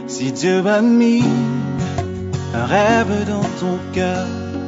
Si Dieu a mis un rêve dans ton cœur,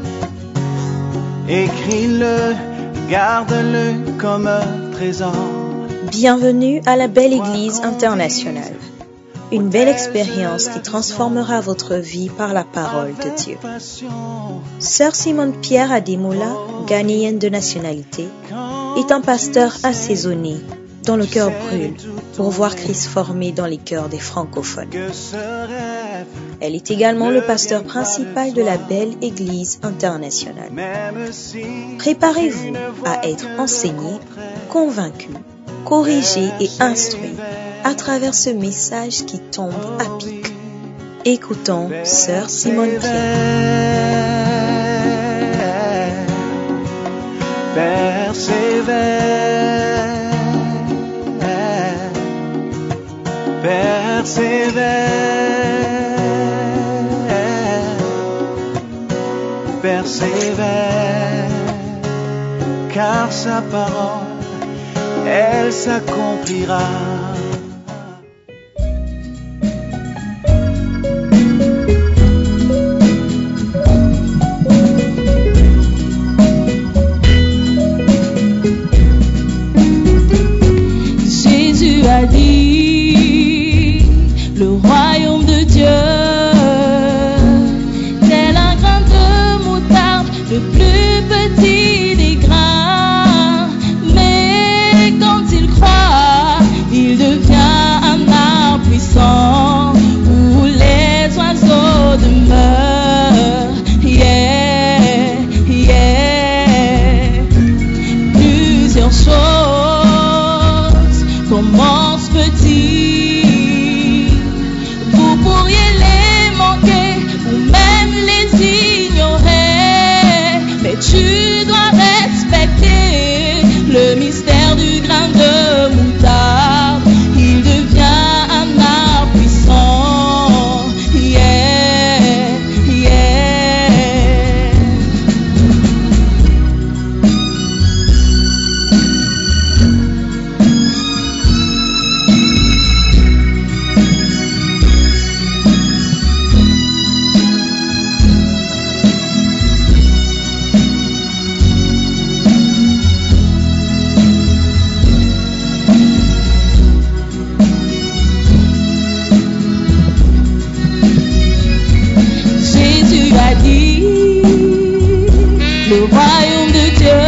écris-le, garde-le comme un trésor. Bienvenue à la Belle Église internationale. Une belle expérience qui transformera votre vie par la parole de Dieu. Sœur Simone Pierre Ademola, ghanéenne de nationalité, est un pasteur assaisonné dont le cœur brûle pour voir Christ formé dans les cœurs des francophones. Elle est également le pasteur principal de la Belle Église internationale. Préparez-vous à être enseigné, convaincu, corrigé et instruit à travers ce message qui tombe à pic. Écoutons Sœur Simone Pierre. Persévère, car sa parole, elle s'accomplira. Jésus a dit, le royaume de Dieu, tel un grain de moutarde, le plus petit des grains. Mais quand il croit, il devient un arbre puissant où les oiseaux demeurent. Yeah, yeah. Plusieurs choses commencent petit. Vous pourriez les manquer ou même les ignorer, mais tu dois respecter le mystère du grain de moutarde. Il devient un arbre puissant. Yeah, yeah. Jésus a dit, le royaume de Dieu,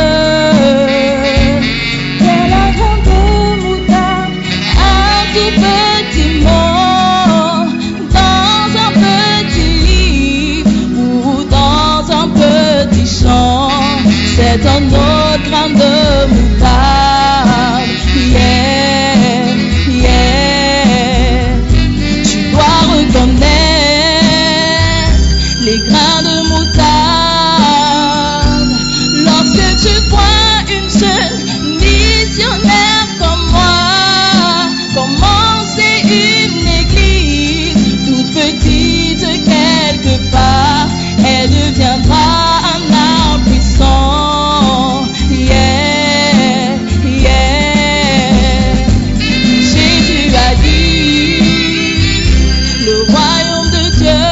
tel un grain de moutarde, un tout petit mot dans un petit livre ou dans un petit champ. C'est un autre grain de moutarde. Yeah, yeah. Tu dois reconnaître les grains de moutarde. Lorsque tu vois une jeune missionnaire comme moi commencer une église toute petite quelque part, elle deviendra un arbre puissant. Yeah, yeah. Jésus a dit, le royaume de Dieu,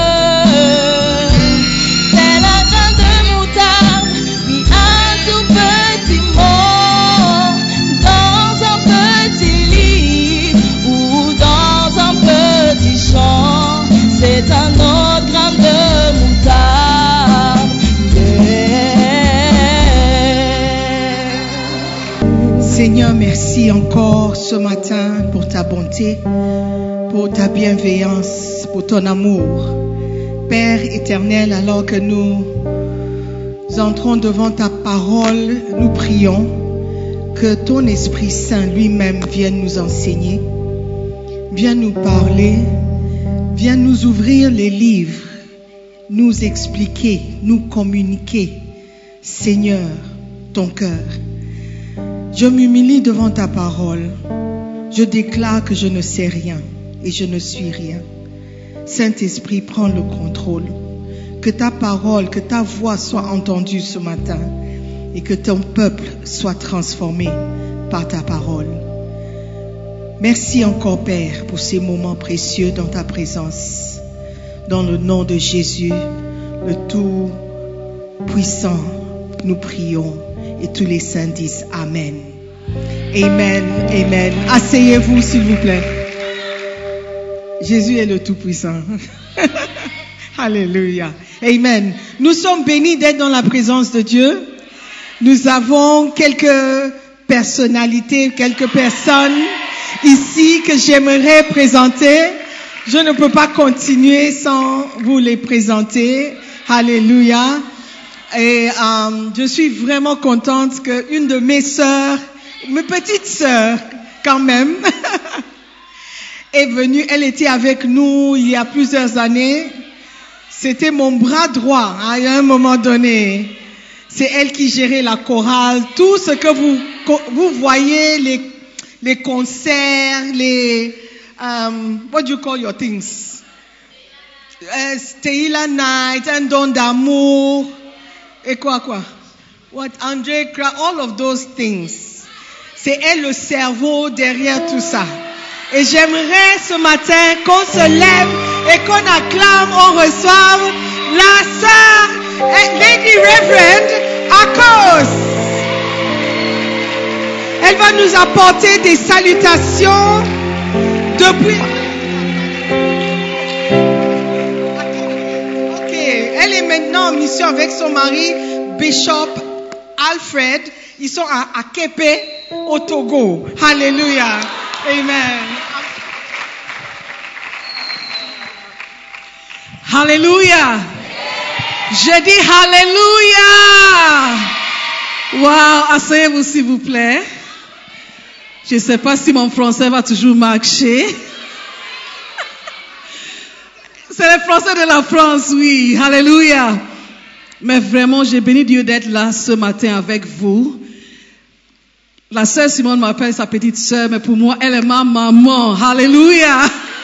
tel un grain de moutarde, puis un tout petit mot dans un petit livre ou dans un petit champ. C'est un autre grain de moutarde. Yeah. Seigneur, merci encore ce matin pour ta bonté, pour ta bienveillance, pour ton amour. Père éternel, alors que nous entrons devant ta parole, nous prions que ton Esprit Saint lui-même vienne nous enseigner, vienne nous parler, vienne nous ouvrir les livres, nous expliquer, nous communiquer, Seigneur, ton cœur. Je m'humilie devant ta parole. Je déclare que je ne sais rien et je ne suis rien. Saint-Esprit, prends le contrôle. Que ta parole, que ta voix soit entendue ce matin et que ton peuple soit transformé par ta parole. Merci encore, Père, pour ces moments précieux dans ta présence. Dans le nom de Jésus, le Tout-Puissant, nous prions et tous les saints disent Amen. Amen, Amen. Asseyez-vous, s'il vous plaît. Jésus est le Tout-Puissant. Alléluia. Amen. Nous sommes bénis d'être dans la présence de Dieu. Nous avons quelques personnalités, quelques personnes ici que j'aimerais présenter. Je ne peux pas continuer sans vous les présenter. Alléluia. Et je suis vraiment contente qu'une de mes sœurs, mes petites sœurs quand même, est venue. Elle était avec nous il y a plusieurs années. C'était mon bras droit à un moment donné. C'est elle qui gérait la chorale. Tout ce que vous voyez, les concerts, what do you call your things? Teila Night, un don d'amour, et quoi? What, André Cra, all of those things. C'est elle le cerveau derrière tout ça. Et j'aimerais ce matin qu'on se lève et qu'on acclame, on reçoive la sœur Lady Reverend Akos. Elle va nous apporter des salutations depuis... Ok, elle est maintenant en mission avec son mari, Bishop Alfred. Ils sont à Képe, au Togo. Alléluia. Amen. Alléluia. Je dis Alléluia. Wow, asseyez-vous s'il vous plaît. Je ne sais pas si mon français va toujours marcher. C'est le français de la France, oui. Alléluia. Mais vraiment, j'ai béni Dieu d'être là ce matin avec vous. La sœur Simone m'appelle sa petite sœur, mais pour moi, elle est ma maman. Alléluia.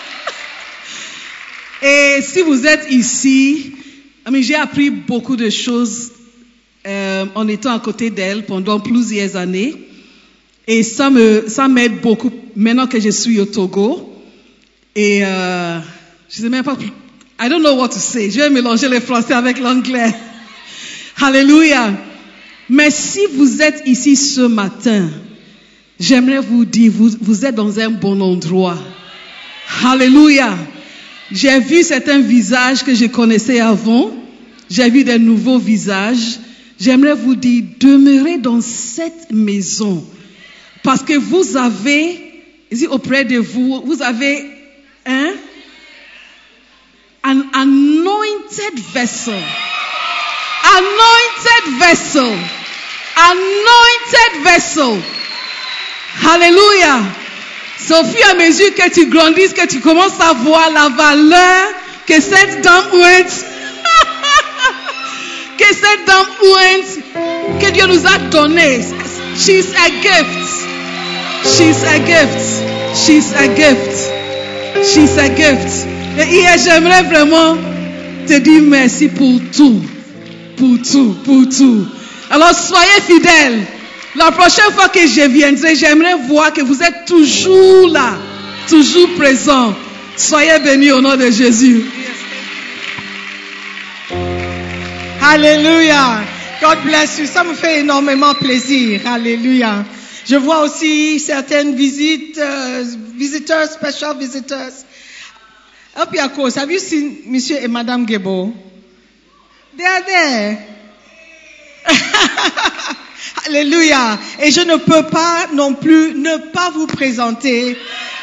Et si vous êtes ici, j'ai appris beaucoup de choses en étant à côté d'elle pendant plusieurs années. Et ça m'aide beaucoup maintenant que je suis au Togo. Et je sais même pas, I don't know what to say. Je vais mélanger le français avec l'anglais. Alléluia. Mais si vous êtes ici ce matin, j'aimerais vous dire, vous êtes dans un bon endroit. Alléluia. J'ai vu certains visages que je connaissais avant. J'ai vu des nouveaux visages. J'aimerais vous dire, demeurez dans cette maison. Parce que vous avez, ici auprès de vous, vous avez an anointed vessel. Anointed vessel. Anointed vessel. Alléluia. C'est au fur et à mesure que tu grandis, que tu commences à voir la valeur que cette dame ouinte, que Dieu nous a donné. She's a gift. She's a gift. She's a gift. She's a gift. Et hier, j'aimerais vraiment te dire merci pour tout. Pour tout, pour tout. Alors, soyez fidèles. La prochaine fois que je viendrai, j'aimerais voir que vous êtes toujours là, toujours présents. Soyez bénis au nom de Jésus. Alléluia. God bless you. Ça me fait énormément plaisir. Alléluia. Je vois aussi certaines visiteurs, special visitors. Opiakos, have you seen Monsieur et Madame Gebo? They are there. Alléluia. Et je ne peux pas non plus ne pas vous présenter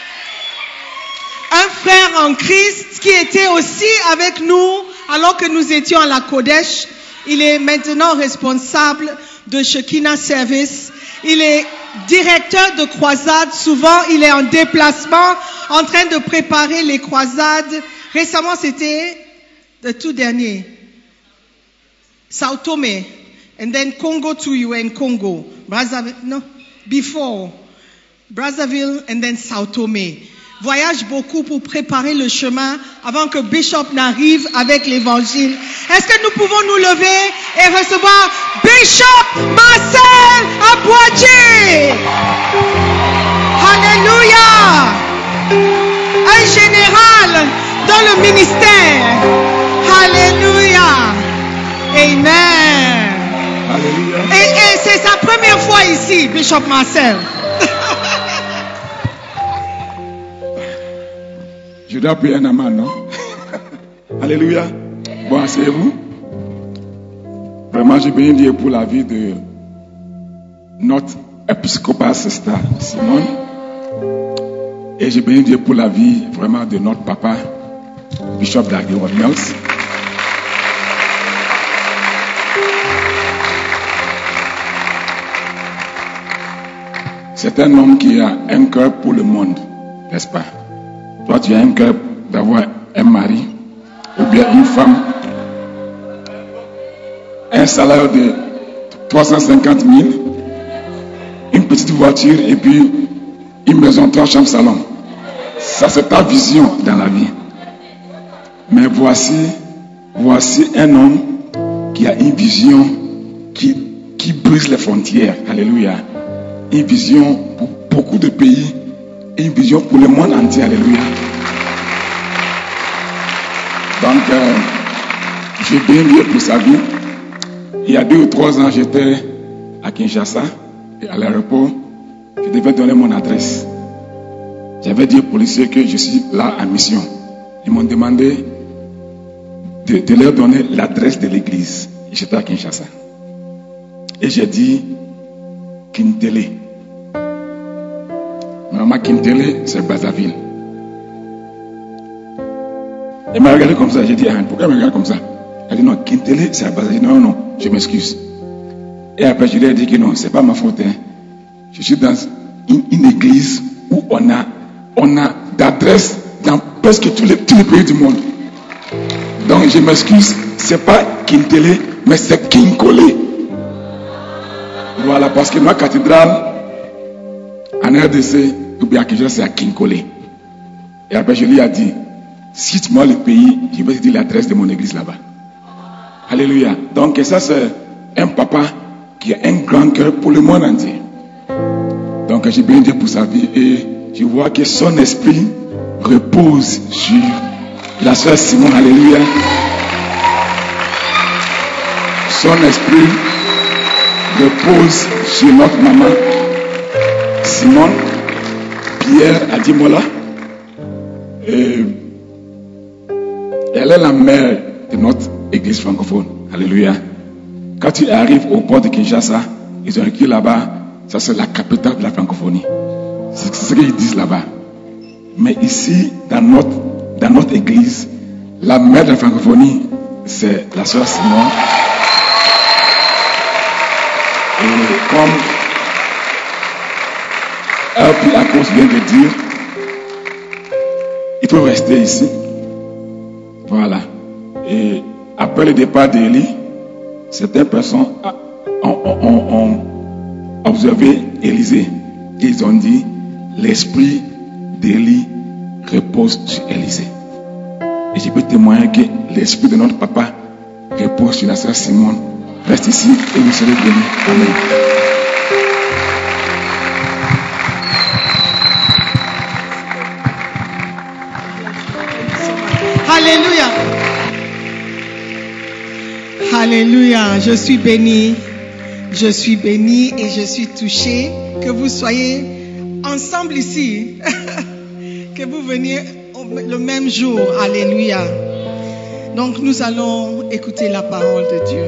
un frère en Christ qui était aussi avec nous alors que nous étions à la Kodesh. Il est maintenant responsable de Shekinah Service. Il est directeur de croisade. Souvent, il est en déplacement en train de préparer les croisades. Récemment, c'était le tout dernier. Sao Tome. And then Congo too, you were in Congo. Brazzaville, no, before. Brazzaville and then Sao Tome. Voyage beaucoup pour préparer le chemin avant que Bishop n'arrive avec l'évangile. Est-ce que nous pouvons nous lever et recevoir Bishop Marcel Aboitier? Alléluia. Un général dans le ministère. Alléluia. Amen. Alléluia. Et c'est sa première fois ici, Bishop Marcel. Je dois prier un amen, non? Alléluia. Bon, asseyez-vous. Vraiment, je bénis Dieu pour la vie de notre épiscopal sister Simone. Et je bénis Dieu pour la vie vraiment de notre papa, Bishop Daggy Mills. C'est un homme qui a un cœur pour le monde, n'est-ce pas? Toi, tu as un cœur d'avoir un mari ou bien une femme, un salaire de 350 000, une petite voiture et puis une maison 3 chambres salon. Ça, c'est ta vision dans la vie. Mais voici un homme qui a une vision qui brise les frontières. Alléluia. Une vision pour beaucoup de pays et une vision pour le monde entier. Alléluia. Donc, je bénis Dieu pour sa vie. Il y a 2 ou 3 ans, j'étais à Kinshasa et à l'aéroport. Je devais donner mon adresse. J'avais dit aux policiers que je suis là en mission. Ils m'ont demandé de leur donner l'adresse de l'église. J'étais à Kinshasa. Et j'ai dit Kintele. Maman, Kintele, c'est Brazzaville. Elle m'a regardé comme ça. J'ai dit, pourquoi elle me regarde comme ça? Elle dit, non, Kintele, c'est à Brazzaville. Non, non, je m'excuse. Et après, je lui ai dit que non, c'est pas ma faute. Hein. Je suis dans une église où on a d'adresse dans presque tous les pays du monde. Donc, je m'excuse, c'est pas Kintele, mais c'est Kinkole. Voilà, parce que ma cathédrale en RDC, ou bien à Kinshasa, c'est à Kinkole. Et après, je lui ai dit, cite-moi le pays, je vais te dire l'adresse de mon église là-bas. Alléluia. Donc, ça, c'est un papa qui a un grand cœur pour le monde entier. Donc, j'ai béni Dieu pour sa vie et je vois que son esprit repose sur la sœur Simone. Alléluia. Son esprit repose sur notre maman Simone Pierre Adimola. Et elle est la mère de notre église francophone. Alléluia. Quand tu arrives au port de Kinshasa, ils ont écrit là-bas, ça c'est la capitale de la francophonie. C'est ce qu'ils disent là-bas. Mais ici, dans notre église, la mère de la francophonie, c'est la sœur Simone. Et comme la cause vient de dire, il faut rester ici. Voilà. Et après le départ d'Élie, certaines personnes ont observé Élisée. Et ils ont dit, l'esprit d'Élie repose sur Élisée. Et je peux témoigner que l'esprit de notre papa repose sur la sœur Simone. Reste ici et vous serez bénis. Amen. Alléluia. Alléluia. Je suis béni. Je suis béni et je suis touché que vous soyez ensemble ici. Que vous veniez le même jour. Alléluia. Donc nous allons écouter la parole de Dieu.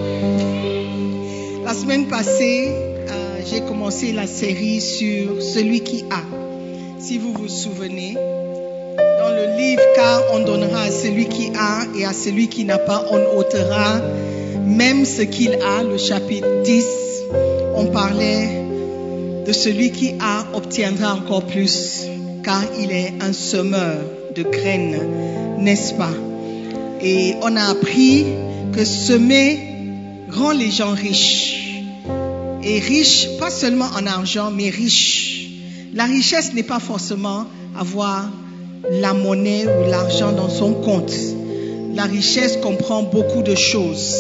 La semaine passée, j'ai commencé la série sur celui qui a. Si vous vous souvenez, dans le livre, car on donnera à celui qui a et à celui qui n'a pas, on ôtera même ce qu'il a. Le chapitre 10, on parlait de celui qui a obtiendra encore plus, car il est un semeur de graines, n'est-ce pas? Et on a appris que semer rend les gens riches. Et riches, pas seulement en argent, mais riches. La richesse n'est pas forcément avoir la monnaie ou l'argent dans son compte. La richesse comprend beaucoup de choses.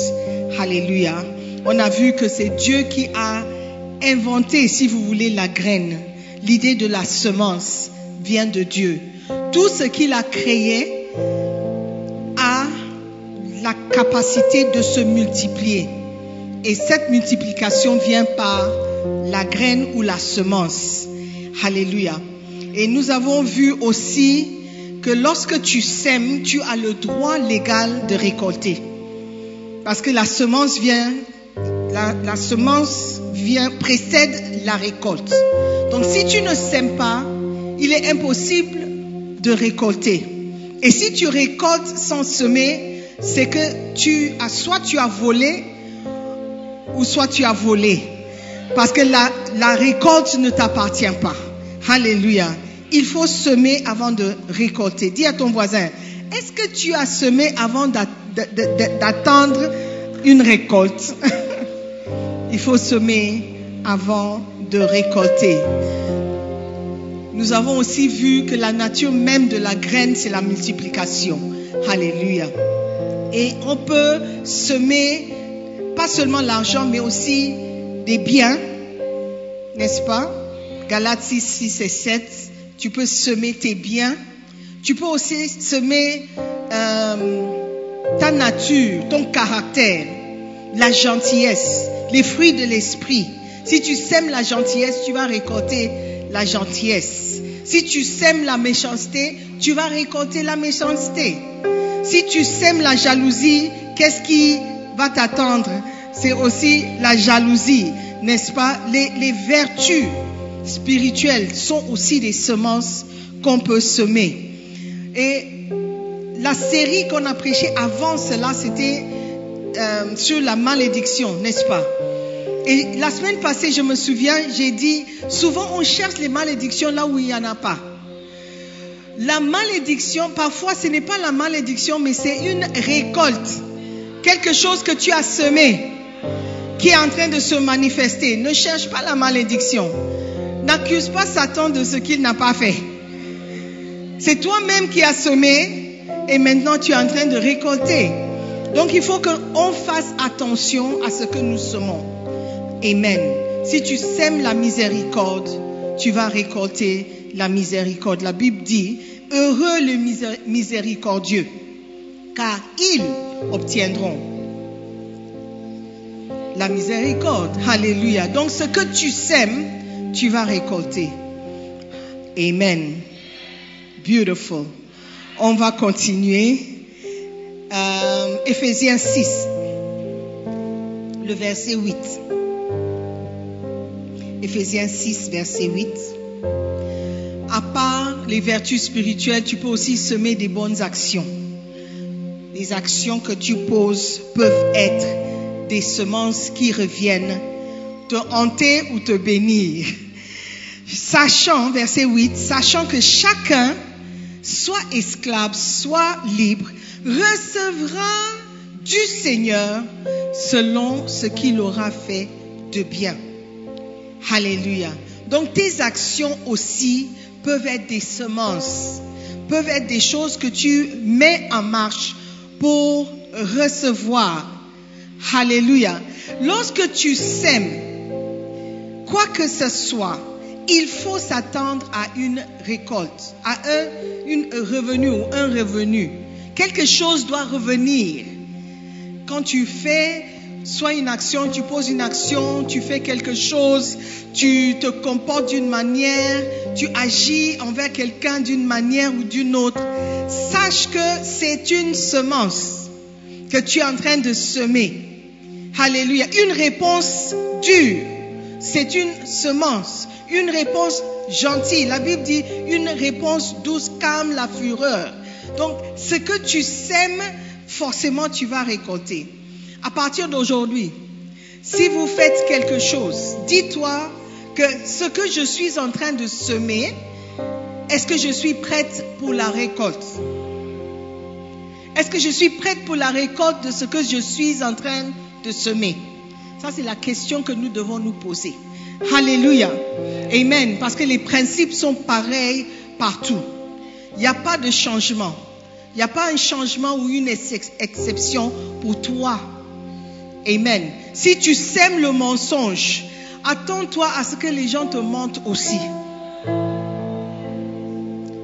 Alléluia. On a vu que c'est Dieu qui a inventé, si vous voulez, la graine. l'idée de la semence vient de Dieu. Tout ce qu'il a créé a la capacité de se multiplier. Et cette multiplication vient par la graine ou la semence. Alléluia. Et nous avons vu aussi que lorsque tu sèmes, tu as le droit légal de récolter. Parce que la semence précède la récolte. Donc si tu ne sèmes pas, il est impossible de récolter. Et si tu récoltes sans semer, c'est que soit tu as volé ou soit tu as volé. Parce que la récolte ne t'appartient pas. Alléluia. Il faut semer avant de récolter. Dis à ton voisin, est-ce que tu as semé avant d'attendre une récolte? Il faut semer avant de récolter. Nous avons aussi vu que la nature même de la graine, c'est la multiplication. Alléluia. Et on peut semer pas seulement l'argent, mais aussi des biens, n'est-ce pas? Galates 6, 6 et 7. Tu peux semer tes biens. Tu peux aussi semer ta nature, ton caractère, la gentillesse, les fruits de l'esprit. Si tu sèmes la gentillesse, tu vas récolter la gentillesse. Si tu sèmes la méchanceté, tu vas récolter la méchanceté. Si tu sèmes la jalousie, qu'est-ce qui va t'attendre? C'est aussi la jalousie, n'est-ce pas? Les vertus spirituelles sont aussi des semences qu'on peut semer. Et la série qu'on a prêchée avant cela, c'était sur la malédiction, n'est-ce pas? Et la semaine passée, je me souviens, j'ai dit, souvent on cherche les malédictions là où il n'y en a pas. La malédiction, parfois ce n'est pas la malédiction, mais c'est une récolte. Quelque chose que tu as semé, qui est en train de se manifester. Ne cherche pas la malédiction. N'accuse pas Satan de ce qu'il n'a pas fait. C'est toi-même qui as semé et maintenant tu es en train de récolter. Donc il faut qu'on fasse attention à ce que nous semons. Amen. Si tu sèmes la miséricorde, tu vas récolter la miséricorde. La Bible dit, heureux les miséricordieux, car ils obtiendront la miséricorde. Alléluia. Donc ce que tu sèmes, tu vas récolter. Amen. Beautiful. On va continuer. Éphésiens 6, le verset 8. Éphésiens 6, verset 8. À part les vertus spirituelles, tu peux aussi semer des bonnes actions. Les actions que tu poses peuvent être des semences qui reviennent te hanter ou te bénir. Sachant, verset 8, sachant que chacun, soit esclave, soit libre, recevra du Seigneur selon ce qu'il aura fait de bien. Alléluia. Donc tes actions aussi peuvent être des semences, peuvent être des choses que tu mets en marche pour recevoir. Alléluia. Lorsque tu sèmes, quoi que ce soit, il faut s'attendre à une récolte, à un revenu. Quelque chose doit revenir. Quand tu fais soit une action, tu poses une action, tu fais quelque chose, tu te comportes d'une manière, tu agis envers quelqu'un d'une manière ou d'une autre, sache que c'est une semence que tu es en train de semer. Alléluia. Une réponse dure, c'est une semence. Une réponse gentille. La Bible dit une réponse douce calme la fureur. Donc, ce que tu sèmes, forcément tu vas récolter. À partir d'aujourd'hui, si vous faites quelque chose, dis-toi que ce que je suis en train de semer, est-ce que je suis prête pour la récolte? Est-ce que je suis prête pour la récolte de ce que je suis en train de semer? Ça, c'est la question que nous devons nous poser. Alléluia. Amen. Parce que les principes sont pareils partout. Il n'y a pas de changement. Il n'y a pas un changement ou une exception pour toi. Amen. Si tu sèmes le mensonge, attends-toi à ce que les gens te mentent aussi.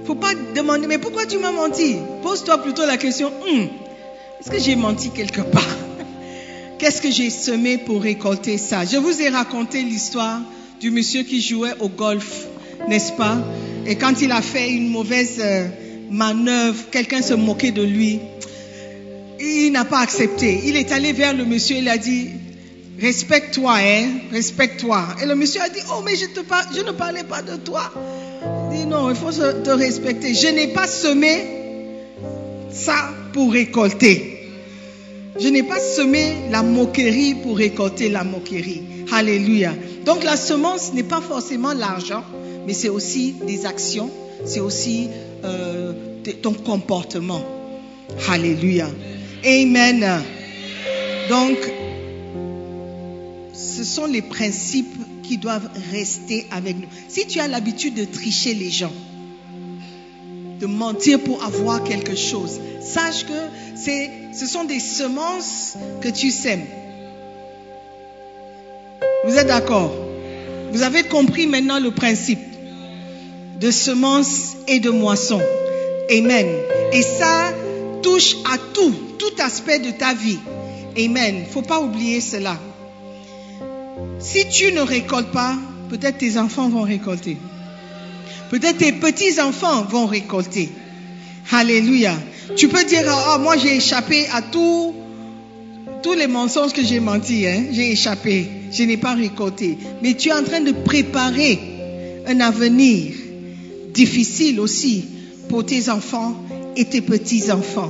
Faut pas demander, mais pourquoi tu m'as menti? Pose-toi plutôt la question, est-ce que j'ai menti quelque part? Qu'est-ce que j'ai semé pour récolter ça? Je vous ai raconté l'histoire du monsieur qui jouait au golf, n'est-ce pas? Et quand il a fait une mauvaise manœuvre, quelqu'un se moquait de lui. Il n'a pas accepté. Il est allé vers le monsieur, il a dit, respecte-toi, respecte-toi. Et le monsieur a dit, oh, mais je ne parlais pas de toi. Il dit, non, il faut te respecter. Je n'ai pas semé ça pour récolter. Je n'ai pas semé la moquerie pour récolter la moquerie. Alléluia. Donc la semence n'est pas forcément l'argent, mais c'est aussi des actions, c'est aussi ton comportement. Alléluia. Amen. Donc, ce sont les principes qui doivent rester avec nous. Si tu as l'habitude de tricher les gens, de mentir pour avoir quelque chose, sache que ce sont des semences que tu sèmes. Vous êtes d'accord? Vous avez compris maintenant le principe de semence et de moisson. Amen. Et ça touche à tout aspect de ta vie. Amen. Il ne faut pas oublier cela. Si tu ne récoltes pas, peut-être tes enfants vont récolter. Peut-être tes petits-enfants vont récolter. Alléluia. Tu peux dire, moi j'ai échappé à tous les mensonges que j'ai menti. J'ai échappé. Je n'ai pas récolté. Mais tu es en train de préparer un avenir difficile aussi pour tes enfants et tes petits-enfants.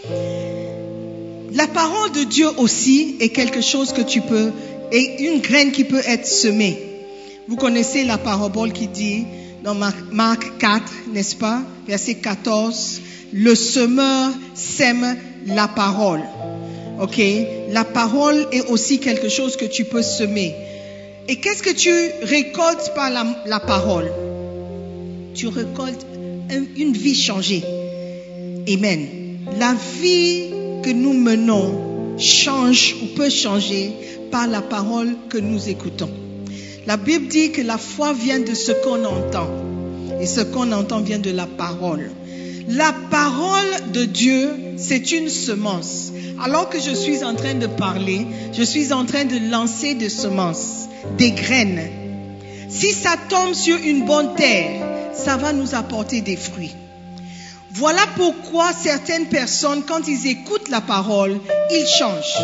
La parole de Dieu aussi est quelque chose que tu peux, et une graine qui peut être semée. Vous connaissez la parabole qui dit, dans Marc 4, n'est-ce pas, verset 14, le semeur sème la parole. Ok, la parole est aussi quelque chose que tu peux semer. Et qu'est-ce que tu récoltes par la parole? Tu récoltes une vie changée. Amen. La vie que nous menons change ou peut changer par la parole que nous écoutons. La Bible dit que la foi vient de ce qu'on entend. Et ce qu'on entend vient de la parole. La parole de Dieu, c'est une semence. Alors que je suis en train de parler, je suis en train de lancer des semences, des graines. Si ça tombe sur une bonne terre, ça va nous apporter des fruits. Voilà pourquoi certaines personnes, quand ils écoutent la parole, ils changent.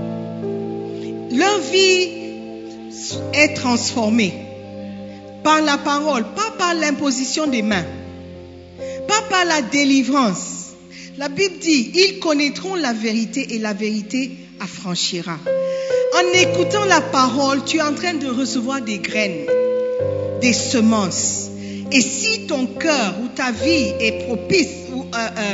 Leur vie est transformée par la parole, pas par l'imposition des mains, pas par la délivrance. La Bible dit, ils connaîtront la vérité et la vérité affranchira. En écoutant la parole, tu es en train de recevoir des graines, des semences. Et si ton cœur ou ta vie est propice ou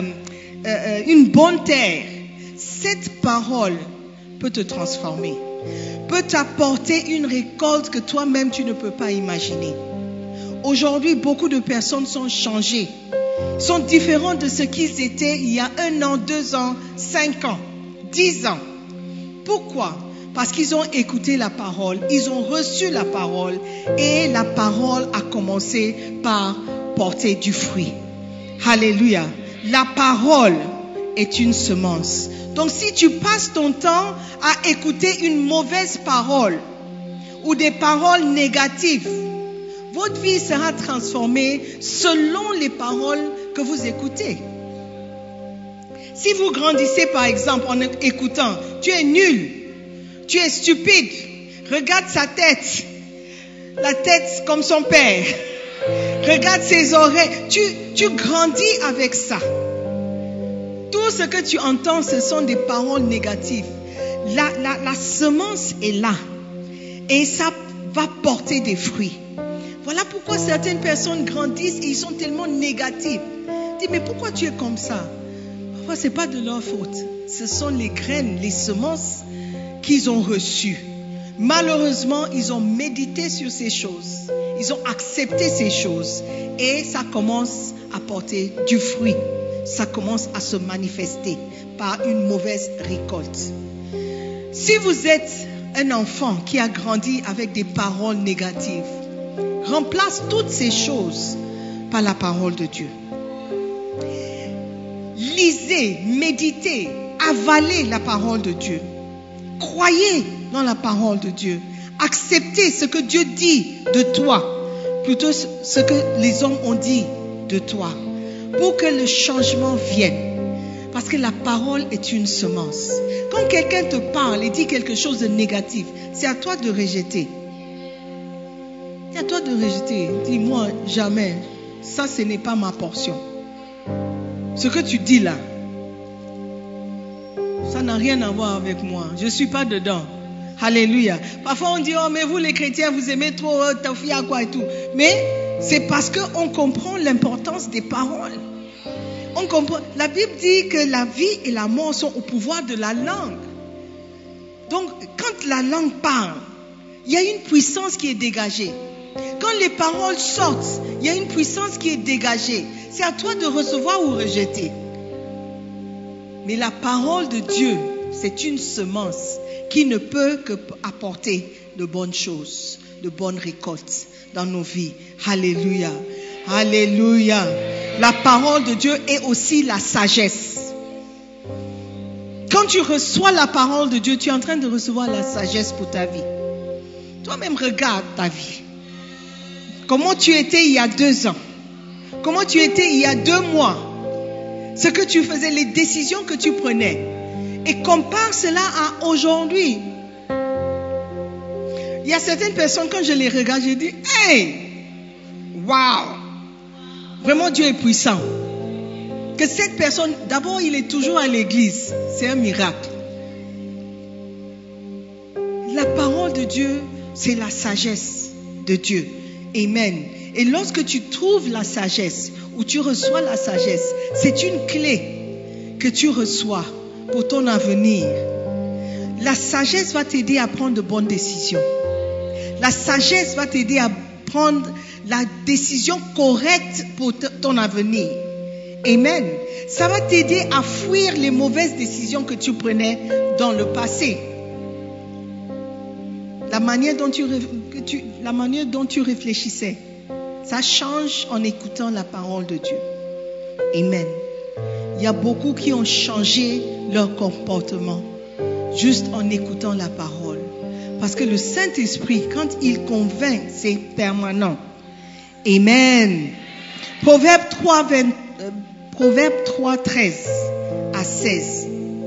une bonne terre, cette parole peut te transformer, peut t'apporter une récolte que toi-même tu ne peux pas imaginer. Aujourd'hui, beaucoup de personnes sont changées, sont différents de ce qu'ils étaient il y a 1 an, 2 ans, 5 ans, 10 ans. Pourquoi? Parce qu'ils ont écouté la parole, ils ont reçu la parole et la parole a commencé par porter du fruit. Alléluia. La parole est une semence. Donc si tu passes ton temps à écouter une mauvaise parole ou des paroles négatives, votre vie sera transformée selon les paroles que vous écoutez. Si vous grandissez par exemple en écoutant, tu es nul, tu es stupide, regarde sa tête, la tête comme son père, regarde ses oreilles, tu grandis avec ça. Tout ce que tu entends, ce sont des paroles négatives. La semence est là et ça va porter des fruits. Voilà pourquoi certaines personnes grandissent et ils sont tellement négatifs. Dis, mais pourquoi tu es comme ça? Parfois, ce n'est pas de leur faute. Ce sont les graines, les semences qu'ils ont reçues. Malheureusement, ils ont médité sur ces choses. Ils ont accepté ces choses. Et ça commence à porter du fruit. Ça commence à se manifester par une mauvaise récolte. Si vous êtes un enfant qui a grandi avec des paroles négatives, remplace toutes ces choses par la parole de Dieu. lisez, méditez, avalez la parole de Dieu. Croyez dans la parole de Dieu. Acceptez ce que Dieu dit de toi, plutôt ce que les hommes ont dit de toi, pour que le changement vienne. Parce que la parole est une semence. Quand quelqu'un te parle et dit quelque chose de négatif, c'est à toi de rejeter. C'est à toi de rejeter. Dis-moi, jamais. Ça, ce n'est pas ma portion. Ce que tu dis là, ça n'a rien à voir avec moi. Je ne suis pas dedans. Alléluia. Parfois on dit, oh mais vous les chrétiens, vous aimez trop ta fille à quoi et tout. Mais c'est parce qu'on comprend l'importance des paroles. On comprend. La Bible dit que la vie et la mort sont au pouvoir de la langue. Donc quand la langue parle, il y a une puissance qui est dégagée. Quand les paroles sortent, il y a une puissance qui est dégagée. C'est à toi de recevoir ou rejeter. Mais la parole de Dieu, c'est une semence qui ne peut que apporter de bonnes choses, de bonnes récoltes dans nos vies. Alléluia. Alléluia. La parole de Dieu est aussi la sagesse. Quand tu reçois la parole de Dieu, tu es en train de recevoir la sagesse pour ta vie. Toi-même, regarde ta vie. Comment tu étais il y a 2 ans? Comment tu étais il y a 2 mois? Ce que tu faisais, les décisions que tu prenais. Et compare cela à aujourd'hui. Il y a certaines personnes, quand je les regarde, je dis, hey, waouh, vraiment Dieu est puissant. Que cette personne, d'abord il est toujours à l'église, c'est un miracle. La parole de Dieu, c'est la sagesse de Dieu. Amen. Et lorsque tu trouves la sagesse, ou tu reçois la sagesse, c'est une clé que tu reçois pour ton avenir. La sagesse va t'aider à prendre de bonnes décisions. La sagesse va t'aider à prendre la décision correcte pour ton avenir. Amen. Ça va t'aider à fuir les mauvaises décisions que tu prenais dans le passé. La manière dont tu réfléchissais, ça change en écoutant la parole de Dieu. Amen. Il y a beaucoup qui ont changé leur comportement juste en écoutant la parole. Parce que le Saint-Esprit, quand il convainc, c'est permanent. Amen. Proverbe 3, 13 à 16.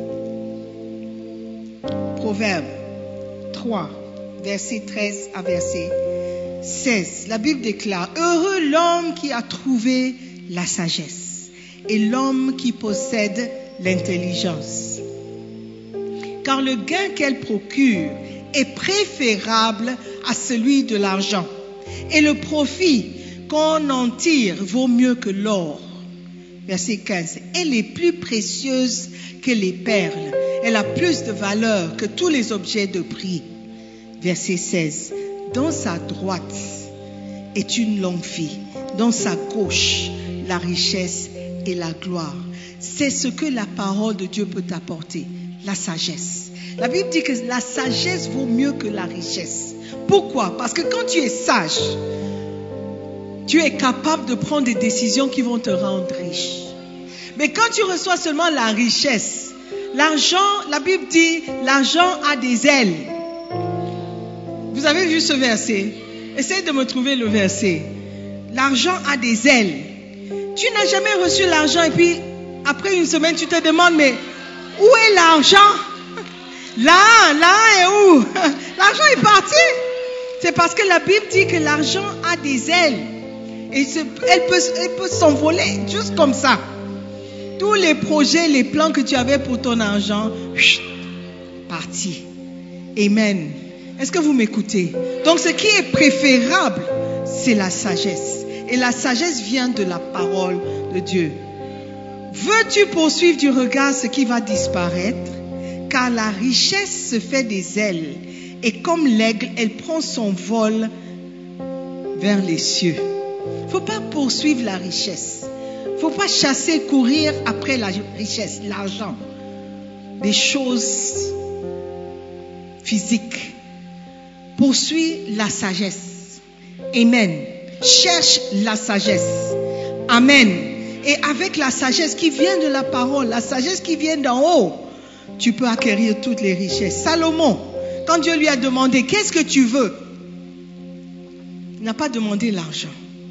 Proverbe 3, verset 13 à verset 16. La Bible déclare, heureux l'homme qui a trouvé la sagesse et l'homme qui possède l'intelligence. Car le gain qu'elle procure est préférable à celui de l'argent. Et le profit qu'on en tire vaut mieux que l'or. Verset 15. Elle est plus précieuse que les perles. Elle a plus de valeur que tous les objets de prix. Verset 16. Dans sa droite est une longue vie. Dans sa gauche, la richesse et la gloire. C'est ce que la parole de Dieu peut t'apporter. La sagesse. La Bible dit que la sagesse vaut mieux que la richesse. Pourquoi? Parce que quand tu es sage, tu es capable de prendre des décisions qui vont te rendre riche. Mais quand tu reçois seulement la richesse, l'argent, la Bible dit, l'argent a des ailes. Vous avez vu ce verset? Essayez de me trouver le verset. L'argent a des ailes. Tu n'as jamais reçu l'argent et puis après une semaine tu te demandes, mais où est l'argent? Là et où? L'argent est parti. C'est parce que la Bible dit que l'argent a des ailes. Et elle peut s'envoler juste comme ça. Tous les projets, les plans que tu avais pour ton argent, parti. Amen. Est-ce que vous m'écoutez? Donc ce qui est préférable, c'est la sagesse. Et la sagesse vient de la parole de Dieu. Veux-tu poursuivre du regard ce qui va disparaître? Car la richesse se fait des ailes. Et comme l'aigle, elle prend son vol vers les cieux. Il ne faut pas poursuivre la richesse. Il ne faut pas chasser, courir après la richesse, l'argent. Des choses physiques. Poursuis la sagesse. Amen. Cherche la sagesse. Amen. Et avec la sagesse qui vient de la parole, la sagesse qui vient d'en haut, tu peux acquérir toutes les richesses. Salomon, quand Dieu lui a demandé, qu'est-ce que tu veux? Il n'a pas demandé l'argent.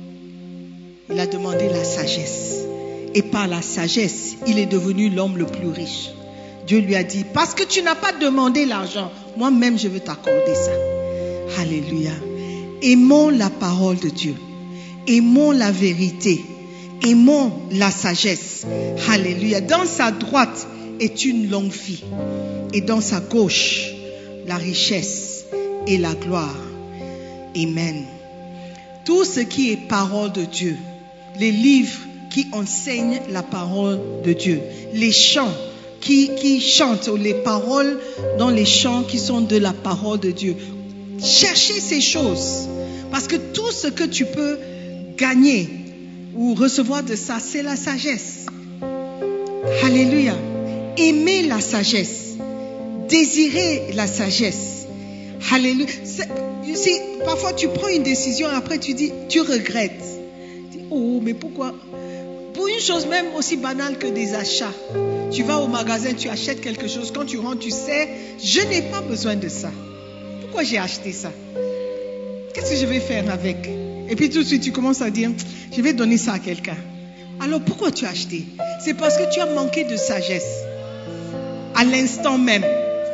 Il a demandé la sagesse. Et par la sagesse, il est devenu l'homme le plus riche. Dieu lui a dit, parce que tu n'as pas demandé l'argent, moi-même je veux t'accorder ça. Alléluia. Aimons la parole de Dieu. Aimons la vérité. Aimons la sagesse. Alléluia. Dans sa droite est une longue vie. Et dans sa gauche, la richesse et la gloire. Amen. Tout ce qui est parole de Dieu, les livres qui enseignent la parole de Dieu, les chants qui chantent, ou les paroles dans les chants qui sont de la parole de Dieu. Cherchez ces choses. Parce que tout ce que tu peux gagner ou recevoir de ça, c'est la sagesse. Alléluia. Aimez la sagesse. Désirez la sagesse. Alléluia. Parfois tu prends une décision et après tu dis, tu regrettes. Tu dis, oh, mais pourquoi? Pour une chose même aussi banale que des achats. Tu vas au magasin, tu achètes quelque chose. Quand tu rentres, tu sais, je n'ai pas besoin de ça. Pourquoi j'ai acheté ça? Qu'est-ce que je vais faire avec? Et puis tout de suite, tu commences à dire, je vais donner ça à quelqu'un. Alors pourquoi tu as acheté? C'est parce que tu as manqué de sagesse. À l'instant même.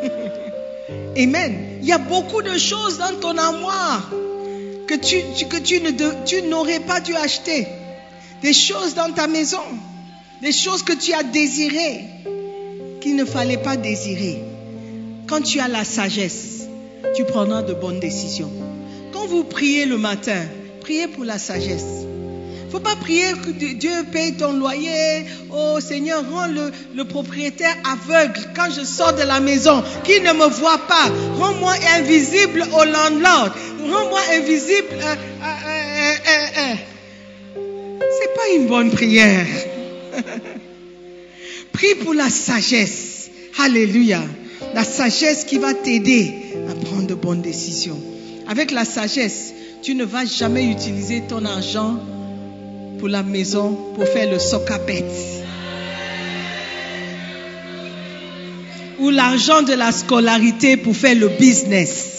Amen. Il y a beaucoup de choses dans ton armoire que tu n'aurais pas dû acheter. Des choses dans ta maison. Des choses que tu as désirées, qu'il ne fallait pas désirer. Quand tu as la sagesse, tu prendras de bonnes décisions. Quand vous priez le matin, priez pour la sagesse. Il ne faut pas prier que Dieu paye ton loyer. Oh Seigneur, rends le propriétaire aveugle quand je sors de la maison, qu'il ne me voit pas. Rends-moi invisible au landlord. Rends-moi invisible. C'est pas une bonne prière. Prie pour la sagesse. Alléluia. La sagesse qui va t'aider à prendre de bonnes décisions. Avec la sagesse, tu ne vas jamais utiliser ton argent pour la maison, pour faire le soc-à-bête. Ou l'argent de la scolarité pour faire le business.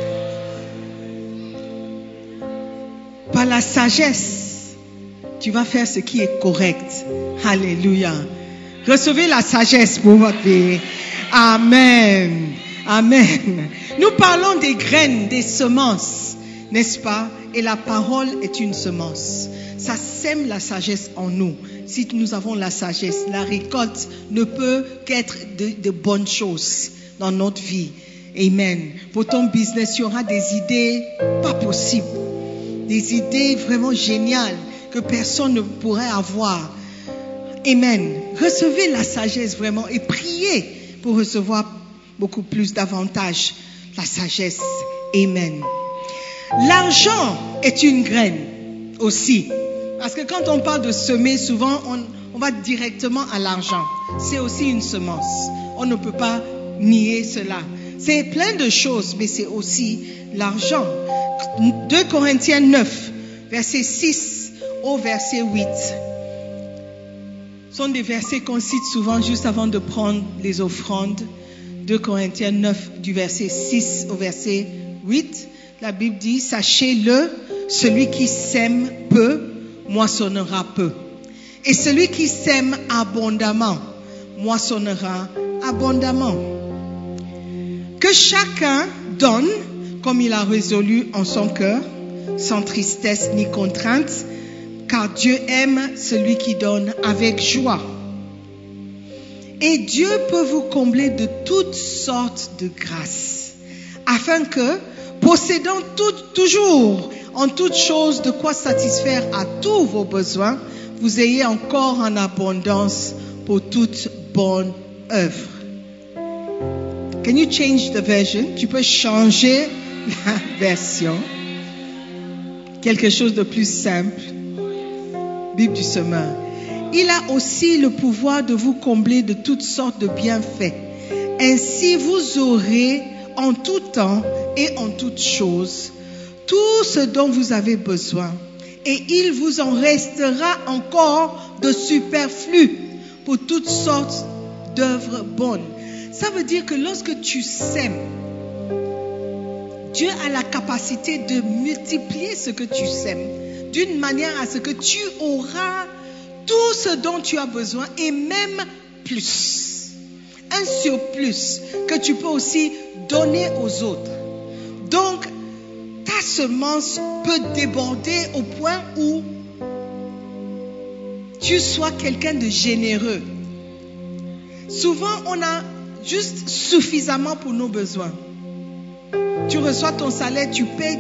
Par la sagesse, tu vas faire ce qui est correct. Alléluia. Recevez la sagesse pour votre vie. Amen. Amen. Nous parlons des graines, des semences, n'est-ce pas? Et la parole est une semence. Ça sème la sagesse en nous. Si nous avons la sagesse, la récolte ne peut qu'être de bonnes choses dans notre vie. Amen. Pour ton business, il y aura des idées pas possibles. Des idées vraiment géniales que personne ne pourrait avoir. Amen. Recevez la sagesse vraiment et priez pour recevoir beaucoup plus d'avantages. La sagesse. Amen. L'argent est une graine aussi. Parce que quand on parle de semer, souvent on va directement à l'argent. C'est aussi une semence. On ne peut pas nier cela. C'est plein de choses, mais c'est aussi l'argent. 2 Corinthiens 9, verset 6 au verset 8. Ce sont des versets qu'on cite souvent juste avant de prendre les offrandes. 2 Corinthiens 9, du verset 6 au verset 8. La Bible dit, sachez-le, celui qui sème peu, moissonnera peu. Et celui qui sème abondamment, moissonnera abondamment. Que chacun donne comme il a résolu en son cœur, sans tristesse ni contrainte, car Dieu aime celui qui donne avec joie. Et Dieu peut vous combler de toutes sortes de grâces, afin que, possédant toujours en toutes choses de quoi satisfaire à tous vos besoins, vous ayez encore en abondance pour toute bonne œuvre. Can you change the version? Tu peux changer la version. Quelque chose de plus simple. Bible du semeur. Il a aussi le pouvoir de vous combler de toutes sortes de bienfaits. Ainsi vous aurez en tout temps et en toutes choses tout ce dont vous avez besoin. et il vous en restera encore de superflu pour toutes sortes d'œuvres bonnes. Ça veut dire que lorsque tu sèmes, Dieu a la capacité de multiplier ce que tu sèmes d'une manière à ce que tu auras tout ce dont tu as besoin et même plus. Un surplus que tu peux aussi donner aux autres. Donc, ta semence peut déborder au point où tu sois quelqu'un de généreux. Souvent, on a juste suffisamment pour nos besoins. Tu reçois ton salaire, tu payes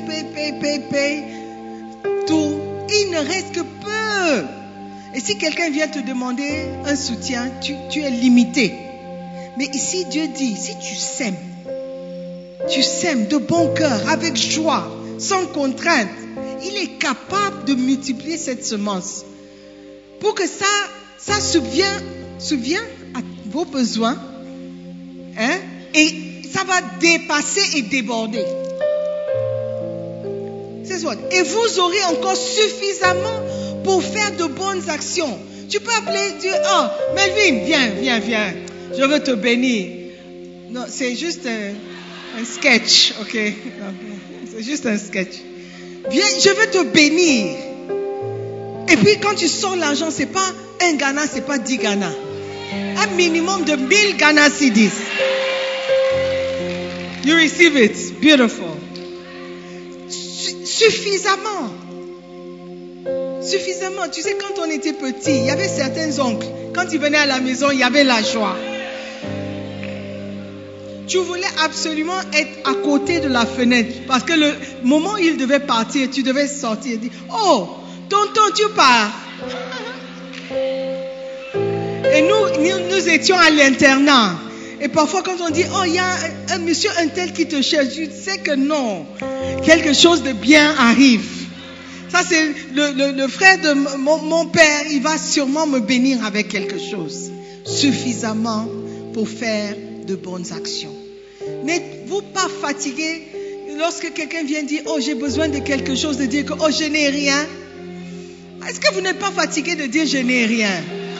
tout. Il ne reste que peu. Et si quelqu'un vient te demander un soutien, tu es limité. Mais ici, Dieu dit, si tu sèmes de bon cœur, avec joie, sans contrainte, il est capable de multiplier cette semence pour que ça subvienne à vos besoins, hein, et ça va dépasser et déborder. C'est ça. Et vous aurez encore suffisamment pour faire de bonnes actions. Tu peux appeler Dieu, oh, Melvin, viens, je veux te bénir. Non, c'est juste un sketch, ok? C'est juste un sketch. Viens, je veux te bénir. Et puis quand tu sors l'argent, c'est pas 1 Ghana, c'est pas 10 Ghana. Un minimum de 1000 Ghana cedis. You receive it. Beautiful. Suffisamment. Tu sais, quand on était petit, il y avait certains oncles. Quand ils venaient à la maison, il y avait la joie. Tu voulais absolument être à côté de la fenêtre. Parce que le moment où il devait partir, tu devais sortir et dire, oh, tonton, tu pars. Et nous étions à l'internat. Et parfois, quand on dit, oh, il y a un monsieur, un tel qui te cherche, tu sais que non. Quelque chose de bien arrive. Ça, c'est le frère de mon père. Il va sûrement me bénir avec quelque chose. Suffisamment pour faire de bonnes actions. N'êtes-vous pas fatigué lorsque quelqu'un vient dire, oh, j'ai besoin de quelque chose, de dire que, oh, je n'ai rien? Est-ce que vous n'êtes pas fatigué de dire, je n'ai rien?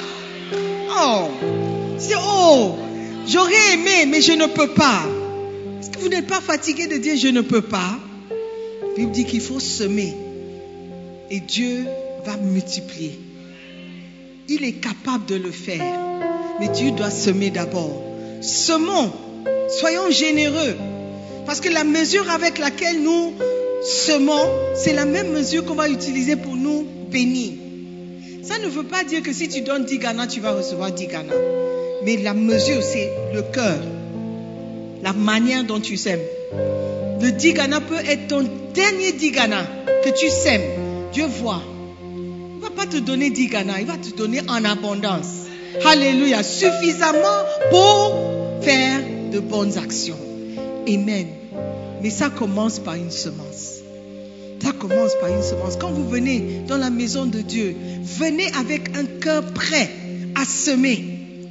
Oh, c'est, oh, j'aurais aimé, mais je ne peux pas. Est-ce que vous n'êtes pas fatigué de dire, je ne peux pas? La Bible dit qu'il faut semer. Et Dieu va multiplier. Il est capable de le faire. Mais Dieu doit semer d'abord. Semons. Soyons généreux. Parce que la mesure avec laquelle nous semons, c'est la même mesure qu'on va utiliser pour nous bénir. Ça ne veut pas dire que si tu donnes 10 Ghana, tu vas recevoir 10 Ghana. Mais la mesure, c'est le cœur. La manière dont tu sèmes. Le 10 Ghana peut être ton dernier 10 Ghana que tu sèmes. Dieu voit. Il ne va pas te donner 10 Ghana, il va te donner en abondance. Alléluia. Suffisamment pour faire de bonnes actions. Amen. Mais ça commence par une semence. Ça commence par une semence. Quand vous venez dans la maison de Dieu, venez avec un cœur prêt à semer.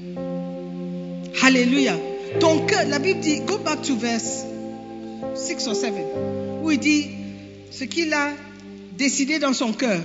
Alléluia. Ton cœur, la Bible dit, go back to verse 6 or 7, où il dit ce qu'il a décidé dans son cœur.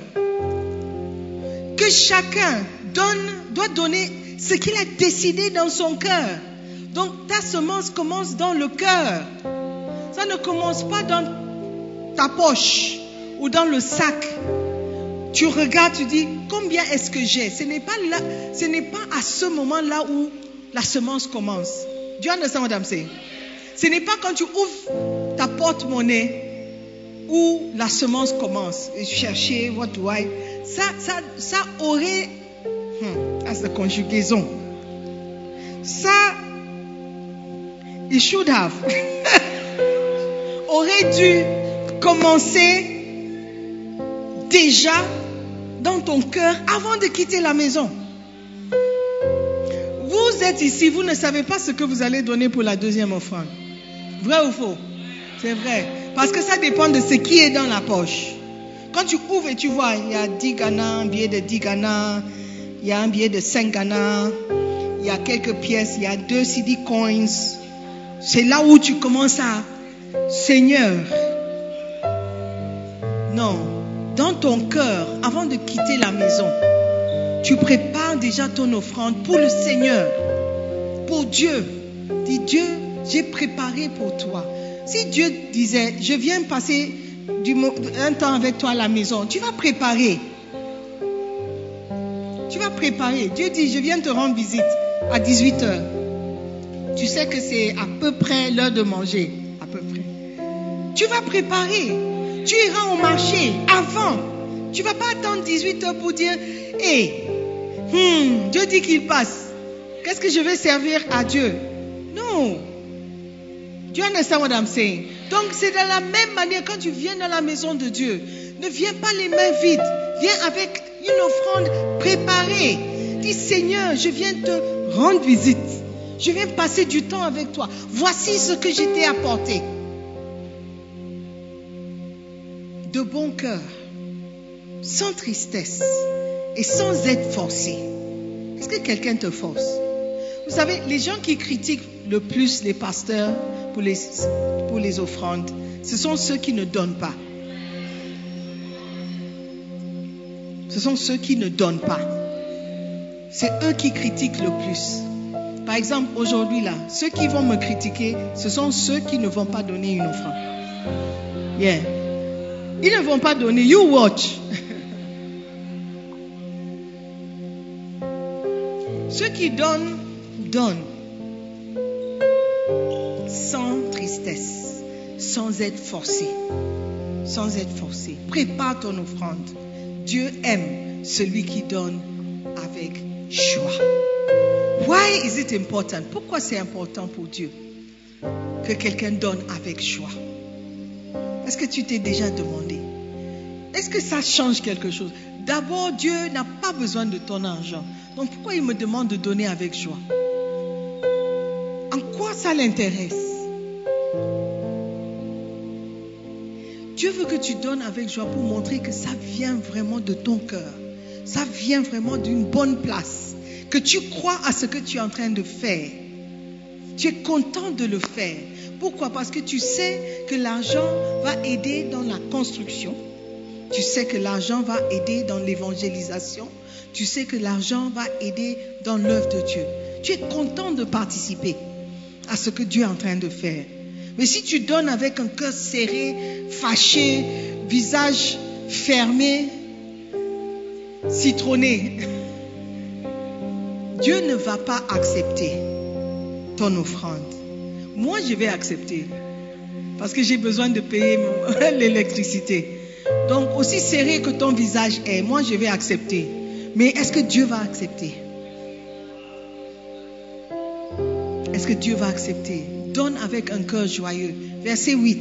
Que chacun doit donner ce qu'il a décidé dans son cœur. Donc ta semence commence dans le cœur. Ça ne commence pas dans ta poche ou dans le sac. Tu regardes, tu dis, combien est-ce que j'ai? Ce n'est pas à ce moment-là où la semence commence. Do you understand what I'm saying? Ce n'est pas quand tu ouvres ta porte-monnaie où la semence commence. Et chercher, what do I... Ça aurait... That's the conjugaison. Ça, it should have. aurait dû commencer déjà dans ton cœur avant de quitter la maison. Vous êtes ici, vous ne savez pas ce que vous allez donner pour la deuxième offrande. Vrai ou faux? C'est vrai. Parce que ça dépend de ce qui est dans la poche. Quand tu ouvres et tu vois, il y a 10 Ghana, un billet de 10 Ghana, il y a un billet de 5 Ghana, il y a quelques pièces, il y a 2 CD coins. C'est là où tu commences à... Seigneur, non, dans ton cœur, avant de quitter la maison, tu prépares déjà ton offrande pour le Seigneur, pour Dieu. Dis, Dieu, j'ai préparé pour toi. Si Dieu disait, je viens passer un temps avec toi à la maison, tu vas préparer. Tu vas préparer. Dieu dit, je viens te rendre visite à 18h. Tu sais que c'est à peu près l'heure de manger. À peu près. Tu vas préparer. Tu iras au marché avant. Tu ne vas pas attendre 18h pour dire, hé, Dieu dit qu'il passe. Qu'est-ce que je vais servir à Dieu? Non. Do you understand what I'm saying? Donc c'est de la même manière quand tu viens dans la maison de Dieu. Ne viens pas les mains vides. Viens avec une offrande préparée. Dis, Seigneur, je viens te rendre visite. Je viens passer du temps avec toi. Voici ce que je t'ai apporté. De bon cœur, sans tristesse et sans être forcé. Est-ce que quelqu'un te force? Vous savez, les gens qui critiquent le plus les pasteurs pour les offrandes, ce sont ceux qui ne donnent pas. Ce sont ceux qui ne donnent pas. C'est eux qui critiquent le plus. Par exemple, aujourd'hui là, ceux qui vont me critiquer, ce sont ceux qui ne vont pas donner une offrande. Yeah. Ils ne vont pas donner. You watch. Ceux qui donnent, donnent. Sans tristesse. Sans être forcé. Sans être forcé. Prépare ton offrande. Dieu aime celui qui donne avec joie. Why is it important? Pourquoi c'est important pour Dieu que quelqu'un donne avec joie? Est-ce que tu t'es déjà demandé? Est-ce que ça change quelque chose? D'abord, Dieu n'a pas besoin de ton argent. Donc pourquoi il me demande de donner avec joie? En quoi ça l'intéresse? Dieu veut que tu donnes avec joie pour montrer que ça vient vraiment de ton cœur. Ça vient vraiment d'une bonne place. Que tu crois à ce que tu es en train de faire. Tu es content de le faire. Pourquoi? Parce que tu sais que l'argent va aider dans la construction. Tu sais que l'argent va aider dans l'évangélisation. Tu sais que l'argent va aider dans l'œuvre de Dieu. Tu es content de participer à ce que Dieu est en train de faire. Mais si tu donnes avec un cœur serré, fâché, visage fermé, citronné, Dieu ne va pas accepter ton offrande. Moi, je vais accepter parce que j'ai besoin de payer l'électricité. Donc, aussi serré que ton visage est, moi, je vais accepter. Mais est-ce que Dieu va accepter? Est-ce que Dieu va accepter? Donne avec un cœur joyeux. Verset 8.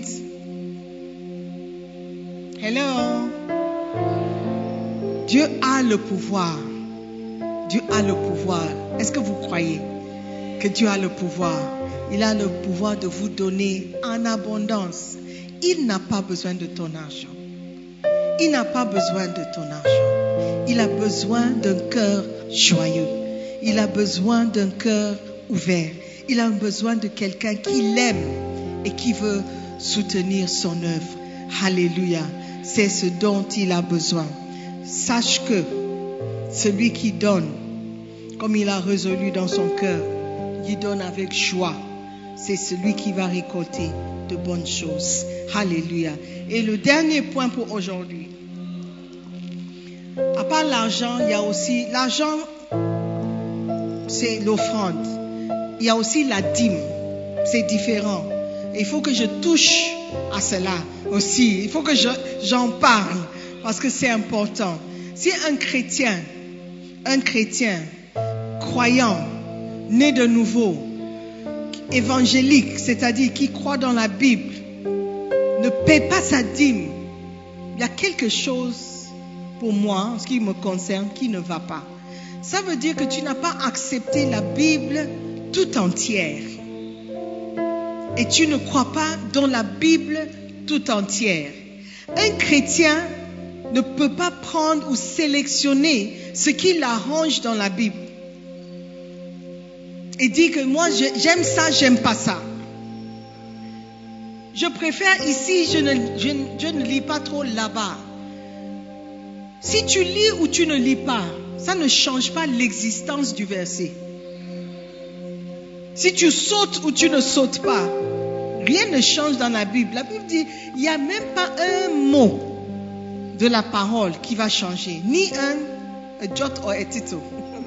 Hello. Dieu a le pouvoir. Dieu a le pouvoir. Est-ce que vous croyez que Dieu a le pouvoir? Il a le pouvoir de vous donner en abondance. Il n'a pas besoin de ton argent. Il n'a pas besoin de ton argent. Il a besoin d'un cœur joyeux. Il a besoin d'un cœur ouvert. Il a besoin de quelqu'un qui l'aime et qui veut soutenir son œuvre. Alléluia. C'est ce dont il a besoin. Sache que celui qui donne, comme il a résolu dans son cœur, il donne avec joie. C'est celui qui va récolter de bonnes choses. Alléluia. Et le dernier point pour aujourd'hui. À part l'argent, il y a aussi... L'argent, c'est l'offrande. Il y a aussi la dîme. C'est différent. Et il faut que je touche à cela aussi. Il faut que j'en parle parce que c'est important. Si un chrétien, croyant, né de nouveau, évangélique, c'est-à-dire qui croit dans la Bible, ne paie pas sa dîme, il y a quelque chose pour moi, en ce qui me concerne, qui ne va pas. Ça veut dire que tu n'as pas accepté la Bible tout entière. Et tu ne crois pas dans la Bible tout entière. Un chrétien ne peut pas prendre ou sélectionner ce qui l'arrange dans la Bible. Et dire que moi, j'aime ça, j'aime pas ça. Je préfère ici, je ne lis pas trop là-bas. Si tu lis ou tu ne lis pas, ça ne change pas l'existence du verset. Si tu sautes ou tu ne sautes pas, rien ne change dans la Bible. La Bible dit, il n'y a même pas un mot de la parole qui va changer. Ni un jot ou un titre.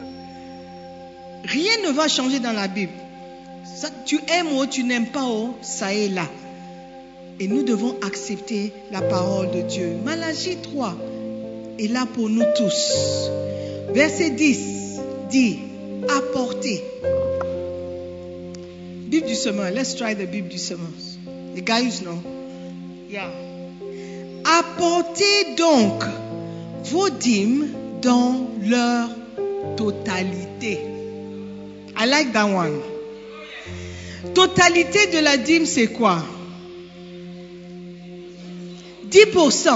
Rien ne va changer dans la Bible. Ça, tu aimes ou tu n'aimes pas, ça est là. Et nous devons accepter la parole de Dieu. Malachie 3 est là pour nous tous. Verset 10 dit, apportez. Bible du semeur. Let's try the Bible du semeur. The guys know. Yeah. Apportez donc vos dîmes dans leur totalité. I like that one. Totalité de la dîme, c'est quoi? 10%.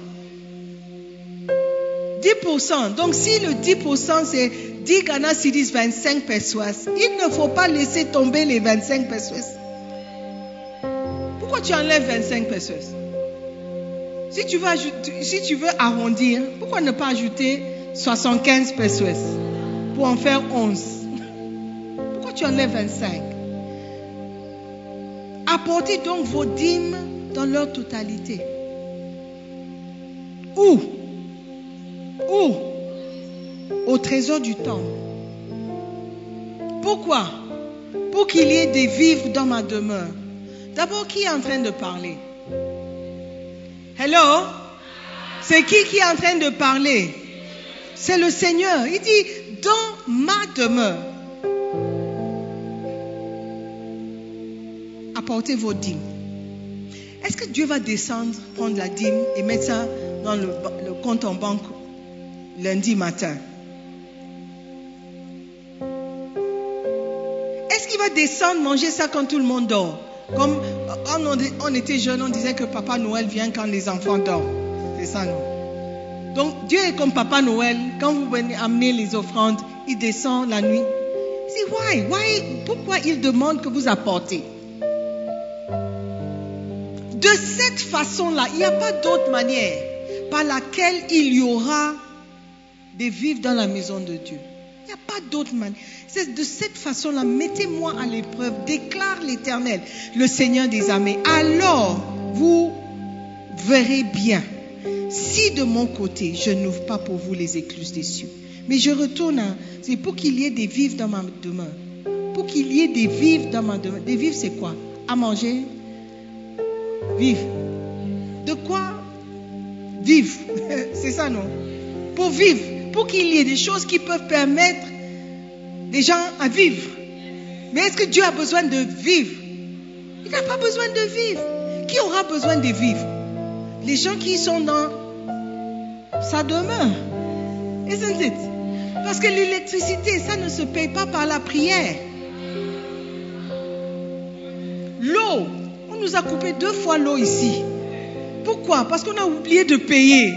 10%. Donc, si le 10%, c'est 10 Ghana Cedis, 25 pesos, il ne faut pas laisser tomber les 25 pesos. Pourquoi tu enlèves 25 pesos? Si tu veux arrondir, pourquoi ne pas ajouter 75 pesos pour en faire 11? Pourquoi tu enlèves 25? Apportez donc vos dîmes dans leur totalité. Où? Au trésor du temple. Pourquoi? Pour qu'il y ait des vivres dans ma demeure. D'abord, qui est en train de parler? Hello? C'est qui est en train de parler? C'est le Seigneur. Il dit, dans ma demeure. Apportez vos dîmes. Est-ce que Dieu va descendre, prendre la dîme et mettre ça dans le compte en banque lundi matin? Est-ce qu'il va descendre, manger ça quand tout le monde dort? Comme on était jeunes, on disait que Papa Noël vient quand les enfants dorment. C'est ça, non? Donc Dieu est comme Papa Noël. Quand vous venez amener les offrandes, il descend la nuit. C'est pourquoi il demande que vous apportez? De cette façon-là, il n'y a pas d'autre manière par laquelle il y aura des vivres dans la maison de Dieu. Il n'y a pas d'autre manière. C'est de cette façon-là, mettez-moi à l'épreuve, déclare l'Éternel, le Seigneur des armées. Alors, vous verrez bien, si de mon côté, je n'ouvre pas pour vous les écluses des cieux. Mais je retourne, c'est pour qu'il y ait des vivres dans ma demeure. Pour qu'il y ait des vivres dans ma demeure. Des vivres, c'est quoi? À manger? Vivre. De quoi vivre? C'est ça, non? Pour vivre. Pour qu'il y ait des choses qui peuvent permettre des gens à vivre. Mais est-ce que Dieu a besoin de vivre? Il n'a pas besoin de vivre. Qui aura besoin de vivre? Les gens qui sont dans sa demeure. Isn't it? Parce que l'électricité, ça ne se paye pas par la prière. L'eau, on nous a coupé 2 fois l'eau ici. Pourquoi? Parce qu'on a oublié de payer.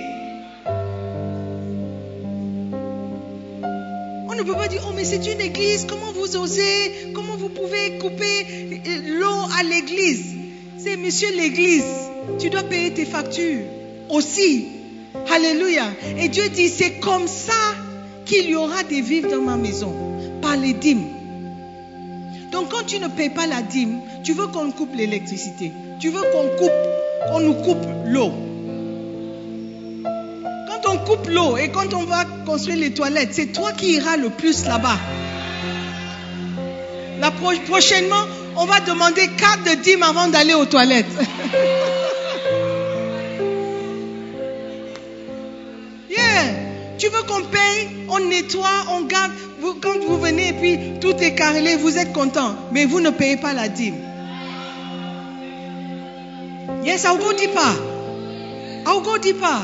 On ne peut pas dire, oh mais c'est une église, comment vous osez, comment vous pouvez couper l'eau à l'église? C'est monsieur l'église, tu dois payer tes factures aussi. Alléluia. Et Dieu dit, c'est comme ça qu'il y aura des vivres dans ma maison, par les dîmes. Donc quand tu ne payes pas la dîme, tu veux qu'on coupe l'électricité, tu veux qu'on nous coupe l'eau. Quand on coupe l'eau et quand on va construire les toilettes, c'est toi qui iras le plus là-bas. Prochainement, on va demander 4 de dîmes avant d'aller aux toilettes. Yeah. Tu veux qu'on paye, on nettoie, on garde. Quand vous venez et puis tout est carrelé, vous êtes content. Mais vous ne payez pas la dîme. Yes, I'll go deeper. I'll go deeper.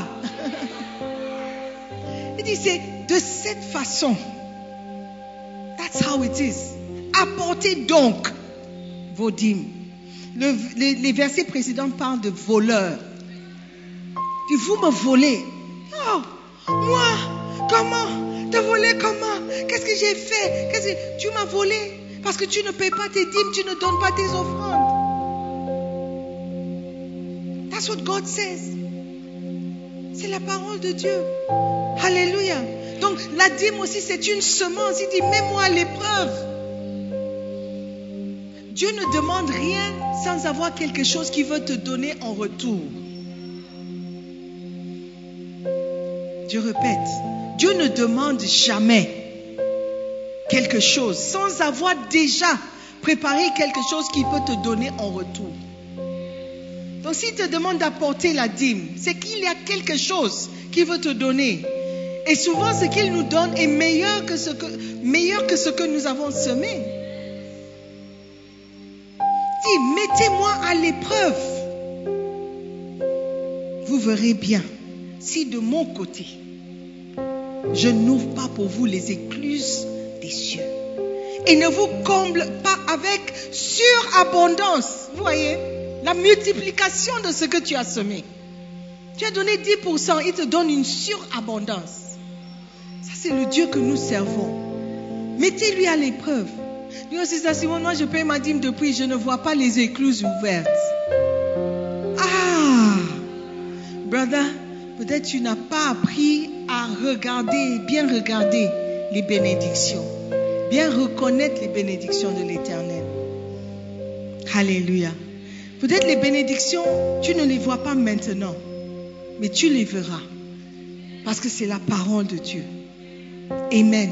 Il dit, c'est de cette façon. That's how it is. Apportez donc vos dîmes. Les versets précédents parlent de voleurs. Puis vous me volez. Oh, moi, comment? Te voler comment? Qu'est-ce que j'ai fait? Tu m'as volé parce que tu ne payes pas tes dîmes, tu ne donnes pas tes offrandes. That's what God says. C'est la parole de Dieu. Alléluia. Donc la dîme aussi, c'est une semence. Il dit, mets-moi à l'épreuve. Dieu ne demande rien sans avoir quelque chose qu'il veut te donner en retour. Je répète, Dieu ne demande jamais quelque chose sans avoir déjà préparé quelque chose qu'il peut te donner en retour. Donc s'il te demande d'apporter la dîme, c'est qu'il y a quelque chose qu'il veut te donner. Et souvent, ce qu'il nous donne est meilleur que ce que nous avons semé. Dis, mettez-moi à l'épreuve. Vous verrez bien si de mon côté, je n'ouvre pas pour vous les écluses des cieux. Et ne vous comble pas avec surabondance. Vous voyez, la multiplication de ce que tu as semé. Tu as donné 10%, il te donne une surabondance. Ça, c'est le Dieu que nous servons. Mettez-lui à l'épreuve. Dis aussi ça, Simon, moi je paye ma dîme depuis, je ne vois pas les écluses ouvertes. Ah, brother, peut-être tu n'as pas appris à bien regarder les bénédictions. Bien reconnaître les bénédictions de l'Éternel. Alléluia. Peut-être les bénédictions, tu ne les vois pas maintenant, mais tu les verras. Parce que c'est la parole de Dieu. Amen.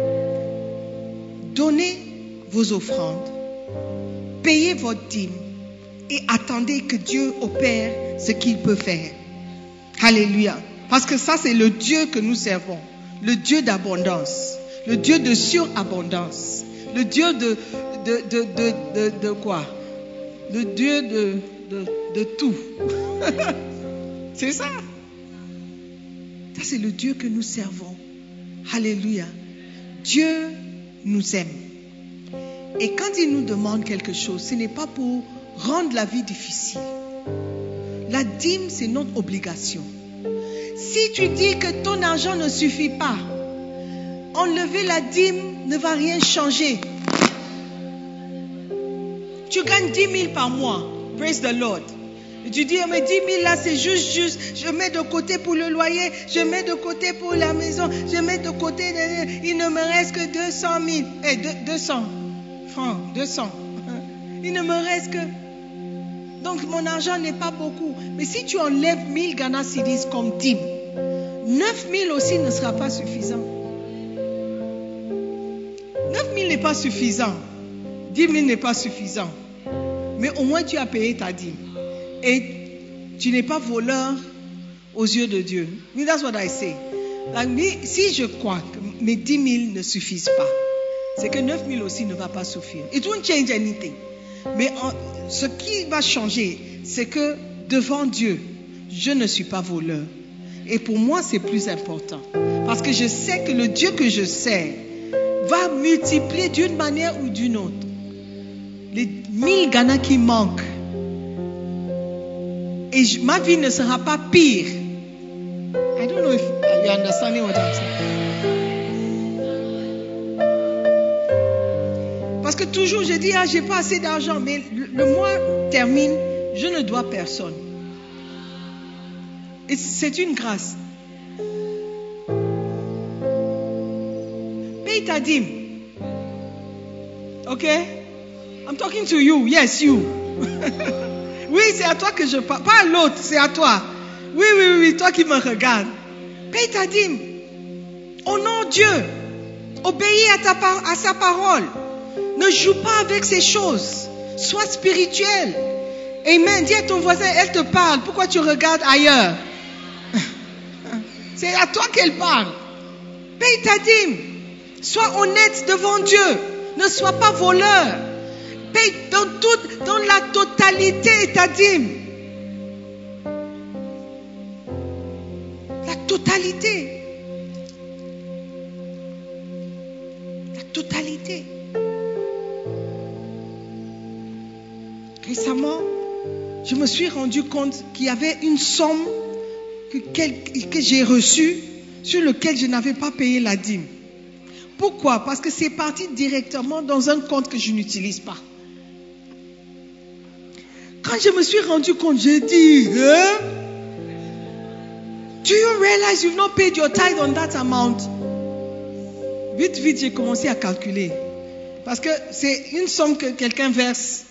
Donnez vos offrandes, payez votre dîme et attendez que Dieu opère ce qu'il peut faire. Alléluia. Parce que ça, c'est le Dieu que nous servons. Le Dieu d'abondance. Le Dieu de surabondance. Le Dieu de quoi? Le Dieu de tout. C'est ça. Ça, c'est le Dieu que nous servons. Alléluia. Dieu nous aime. Et quand il nous demande quelque chose, ce n'est pas pour rendre la vie difficile. La dîme, c'est notre obligation. Si tu dis que ton argent ne suffit pas, enlever la dîme ne va rien changer. Tu gagnes 10 000 par mois. Praise the Lord. Et tu dis, mais 10 000 là, c'est juste. Je mets de côté pour le loyer. Je mets de côté pour la maison. Je mets de côté. Il ne me reste que 200 000. 200 francs. 200. Il ne me reste que... Donc, mon argent n'est pas beaucoup. Mais si tu enlèves 1000 Ghana cedis comme dîme, 9 000 aussi ne sera pas suffisant. 9 000 n'est pas suffisant. 10 000 n'est pas suffisant. Mais au moins tu as payé ta dîme. Et tu n'es pas voleur aux yeux de Dieu. Mais that's what I say. Si je crois que mes 10 000 ne suffisent pas, c'est que 9 000 aussi ne va pas suffire. It won't change anything. Mais ce qui va changer, c'est que devant Dieu, je ne suis pas voleur. Et pour moi, c'est plus important. Parce que je sais que le Dieu que je sers va multiplier d'une manière ou d'une autre. Les 1000 Ghana qui manquent. Et ma vie ne sera pas pire. I don't know if you understand what I'm saying. Parce que toujours je dis, j'ai pas assez d'argent. Mais le mois termine, je ne dois personne. Et c'est une grâce. Paye ta dîme. Ok? I'm talking to you. Yes, you. Oui, c'est à toi que je parle. Pas à l'autre, c'est à toi. Oui, toi qui me regardes. Paye ta dîme. Honore Dieu. Obéis à sa parole. Ne joue pas avec ces choses. Sois spirituel. Amen. Dis à ton voisin, elle te parle. Pourquoi tu regardes ailleurs? C'est à toi qu'elle parle. Paye ta dîme. Sois honnête devant Dieu. Ne sois pas voleur. Paye dans la totalité ta dîme. La totalité. La totalité. Récemment, je me suis rendu compte qu'il y avait une somme que j'ai reçue sur laquelle je n'avais pas payé la dîme. Pourquoi? Parce que c'est parti directement dans un compte que je n'utilise pas. Quand je me suis rendu compte, j'ai dit, Do you realize you've not paid your tithe on that amount? Vite, j'ai commencé à calculer. Parce que c'est une somme que quelqu'un verse.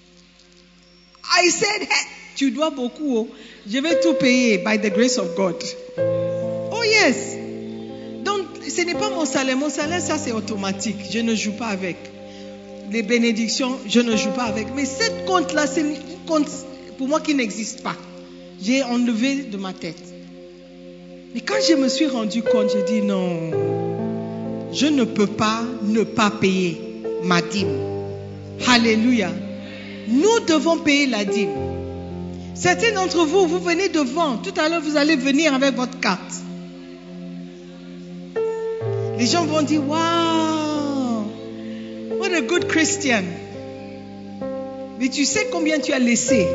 I said, hey, tu dois beaucoup. Oh. Je vais tout payer by the grace of God. Oh yes. Donc, ce n'est pas mon salaire. Mon salaire, ça c'est automatique. Je ne joue pas avec. Les bénédictions, je ne joue pas avec. Mais cette compte-là, c'est un compte pour moi qui n'existe pas. J'ai enlevé de ma tête. Mais quand je me suis rendu compte, j'ai dit non, je ne peux pas ne pas payer ma dîme. Alléluia. Nous devons payer la dîme. Certains d'entre vous, vous venez devant. Tout à l'heure, vous allez venir avec votre carte. Les gens vont dire, wow, what a good Christian. Mais tu sais combien tu as laissé.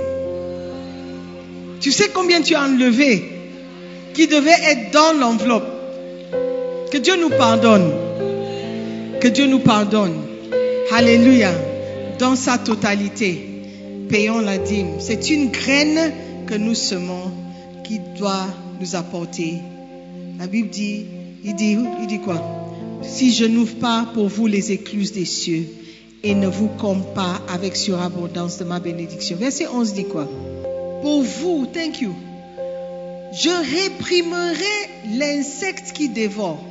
Tu sais combien tu as enlevé qui devait être dans l'enveloppe. Que Dieu nous pardonne. Que Dieu nous pardonne. Alléluia. Dans sa totalité, payons la dîme. C'est une graine que nous semons qui doit nous apporter. La Bible dit, il dit quoi? Si je n'ouvre pas pour vous les écluses des cieux et ne vous comble pas avec surabondance de ma bénédiction. Verset 11 dit quoi? Pour vous, thank you, je réprimerai l'insecte qui dévore.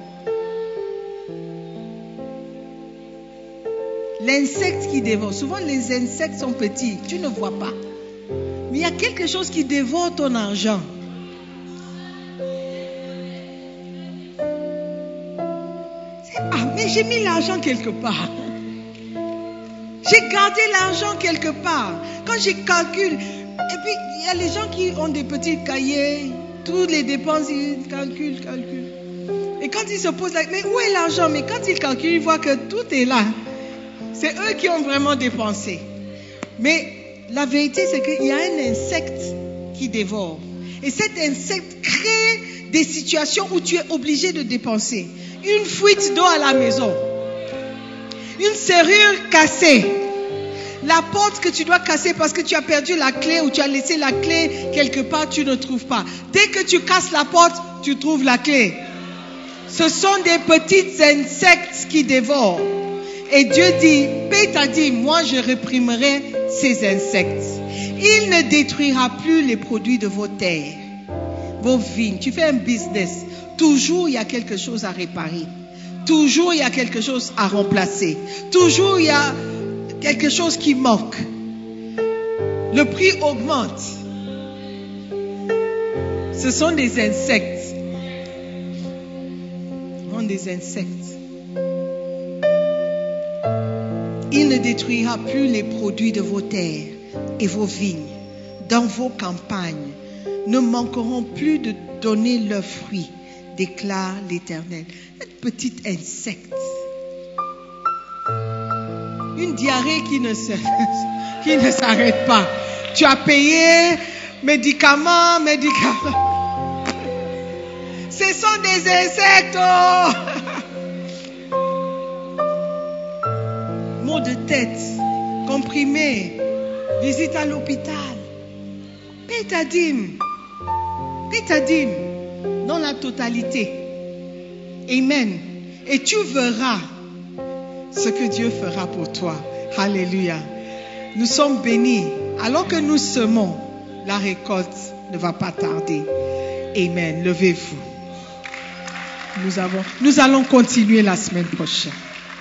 L'insecte qui dévore. Souvent, les insectes sont petits. Tu ne vois pas. Mais il y a quelque chose qui dévore ton argent. Ah, mais j'ai mis l'argent quelque part. J'ai gardé l'argent quelque part. Quand je calcule, et puis il y a les gens qui ont des petits cahiers, toutes les dépenses, ils calculent. Et quand ils se posent la question, mais où est l'argent? Mais quand ils calculent, ils voient que tout est là. C'est eux qui ont vraiment dépensé. Mais la vérité, c'est qu'il y a un insecte qui dévore. Et cet insecte crée des situations où tu es obligé de dépenser. Une fuite d'eau à la maison. Une serrure cassée. La porte que tu dois casser parce que tu as perdu la clé ou tu as laissé la clé quelque part, tu ne trouves pas. Dès que tu casses la porte, tu trouves la clé. Ce sont des petits insectes qui dévorent. Et Dieu dit, paie ta dîme, moi je réprimerai ces insectes. Il ne détruira plus les produits de vos terres, vos vignes. Tu fais un business, toujours il y a quelque chose à réparer. Toujours il y a quelque chose à remplacer. Toujours il y a quelque chose qui manque. Le prix augmente. Ce sont des insectes. Ce sont des insectes. Il ne détruira plus les produits de vos terres et vos vignes. Dans vos campagnes, ne manqueront plus de donner leurs fruits, déclare l'Éternel. Un petit insecte. Une diarrhée qui ne s'arrête pas. Tu as payé médicaments. Ce sont des insectes. Oh. Maux de tête, comprimés, visite à l'hôpital. Paie ta dîme. Paie ta dîme dans la totalité. Amen. Et tu verras ce que Dieu fera pour toi. Alléluia. Nous sommes bénis. Alors que nous semons, la récolte ne va pas tarder. Amen. Levez-vous. Nous allons continuer la semaine prochaine.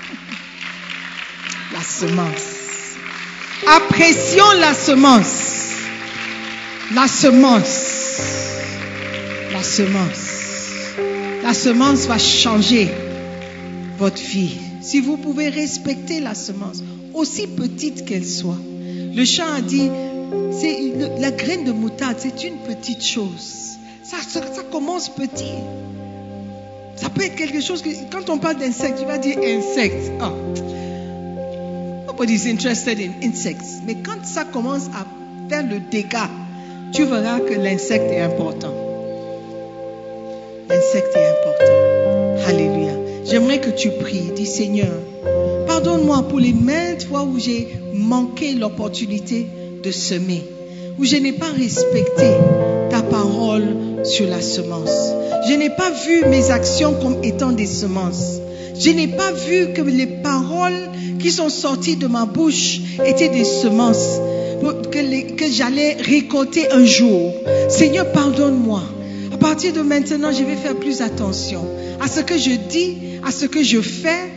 La semence. Apprécions la semence. La semence. La semence. La semence va changer votre vie. Si vous pouvez respecter la semence, aussi petite qu'elle soit. Le chant a dit, la graine de moutarde, c'est une petite chose. Ça commence petit. Ça peut être quelque chose que, quand on parle d'insectes, tu vas dire insectes. Oh. Nobody's interested in insects. Mais quand ça commence à faire le dégât, tu verras que l'insecte est important. L'insecte est important. Alléluia. J'aimerais que tu pries. Dis, Seigneur, pardonne-moi pour les maintes fois où j'ai manqué l'opportunité de semer, où je n'ai pas respecté ta parole sur la semence. Je n'ai pas vu mes actions comme étant des semences. Je n'ai pas vu que les paroles qui sont sorties de ma bouche étaient des semences que j'allais récolter un jour. Seigneur, pardonne-moi. À partir de maintenant, je vais faire plus attention à ce que je dis, à ce que je fais,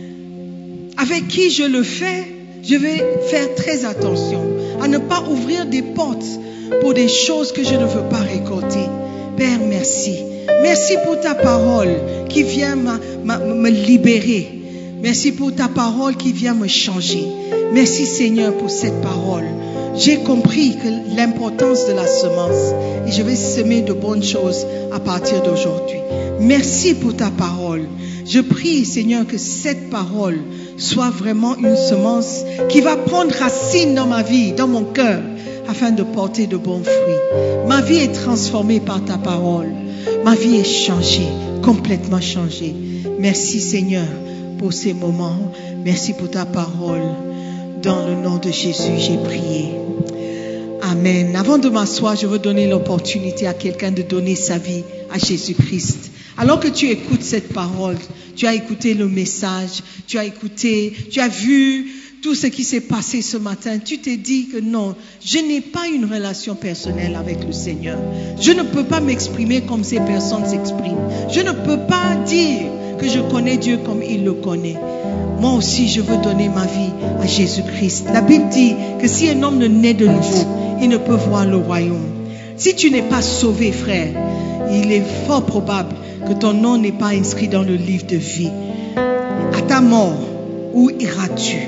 avec qui je le fais. Je vais faire très attention à ne pas ouvrir des portes pour des choses que je ne veux pas récolter. Père, merci. Merci pour ta parole qui vient me libérer. Merci pour ta parole qui vient me changer. Merci Seigneur pour cette parole. J'ai compris que l'importance de la semence et je vais semer de bonnes choses à partir d'aujourd'hui. Merci pour ta parole. Je prie Seigneur que cette parole soit vraiment une semence qui va prendre racine dans ma vie, dans mon cœur, afin de porter de bons fruits. Ma vie est transformée par ta parole. Ma vie est changée, complètement changée. Merci Seigneur pour ces moments. Merci pour ta parole. Dans le nom de Jésus, j'ai prié. Amen. Avant de m'asseoir, je veux donner l'opportunité à quelqu'un de donner sa vie à Jésus-Christ. Alors que tu écoutes cette parole, tu as écouté le message, tu as vu tout ce qui s'est passé ce matin, tu t'es dit que non, je n'ai pas une relation personnelle avec le Seigneur. Je ne peux pas m'exprimer comme ces personnes s'expriment. Je ne peux pas dire que je connais Dieu comme il le connaît. Moi aussi, je veux donner ma vie à Jésus-Christ. La Bible dit que si un homme ne naît de nouveau, il ne peut voir le royaume. Si tu n'es pas sauvé, frère, il est fort probable que ton nom n'est pas inscrit dans le livre de vie. À ta mort, où iras-tu?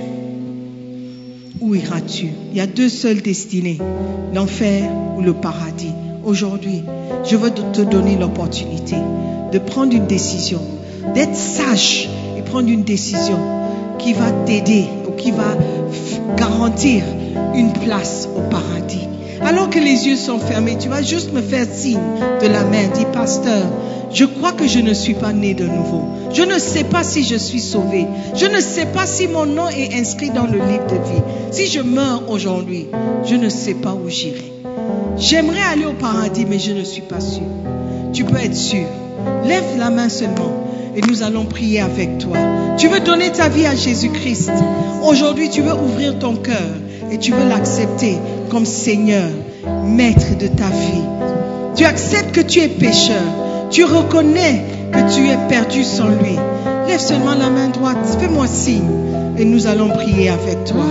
Où iras-tu? Il y a deux seules destinées, l'enfer ou le paradis. Aujourd'hui, je veux te donner l'opportunité de prendre une décision, d'être sage et prendre une décision qui va t'aider ou qui va garantir une place au paradis. Alors que les yeux sont fermés, tu vas juste me faire signe de la main. Dis, pasteur, je crois que je ne suis pas né de nouveau. Je ne sais pas si je suis sauvé. Je ne sais pas si mon nom est inscrit dans le livre de vie. Si je meurs aujourd'hui, je ne sais pas où j'irai. J'aimerais aller au paradis, mais je ne suis pas sûr. Tu peux être sûr. Lève la main seulement et nous allons prier avec toi. Tu veux donner ta vie à Jésus-Christ. Aujourd'hui, tu veux ouvrir ton cœur et tu veux l'accepter comme Seigneur, Maître de ta vie. Tu acceptes que tu es pécheur. Tu reconnais que tu es perdu sans lui. Lève seulement la main droite. Fais-moi signe et nous allons prier avec toi.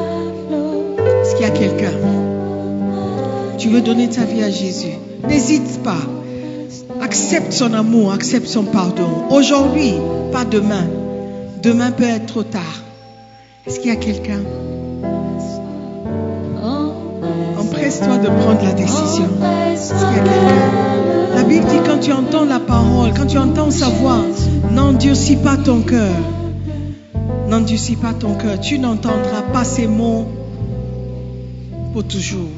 Est-ce qu'il y a quelqu'un? Tu veux donner ta vie à Jésus? N'hésite pas. Accepte son amour, accepte son pardon. Aujourd'hui, pas demain. Demain peut être trop tard. Est-ce qu'il y a quelqu'un? Empresse-toi de prendre la décision. Est-ce qu'il y a quelqu'un? La Bible dit quand tu entends la parole, quand tu entends sa voix, n'endurcis pas ton cœur. N'endurcis pas ton cœur. Tu n'entendras pas ces mots pour toujours.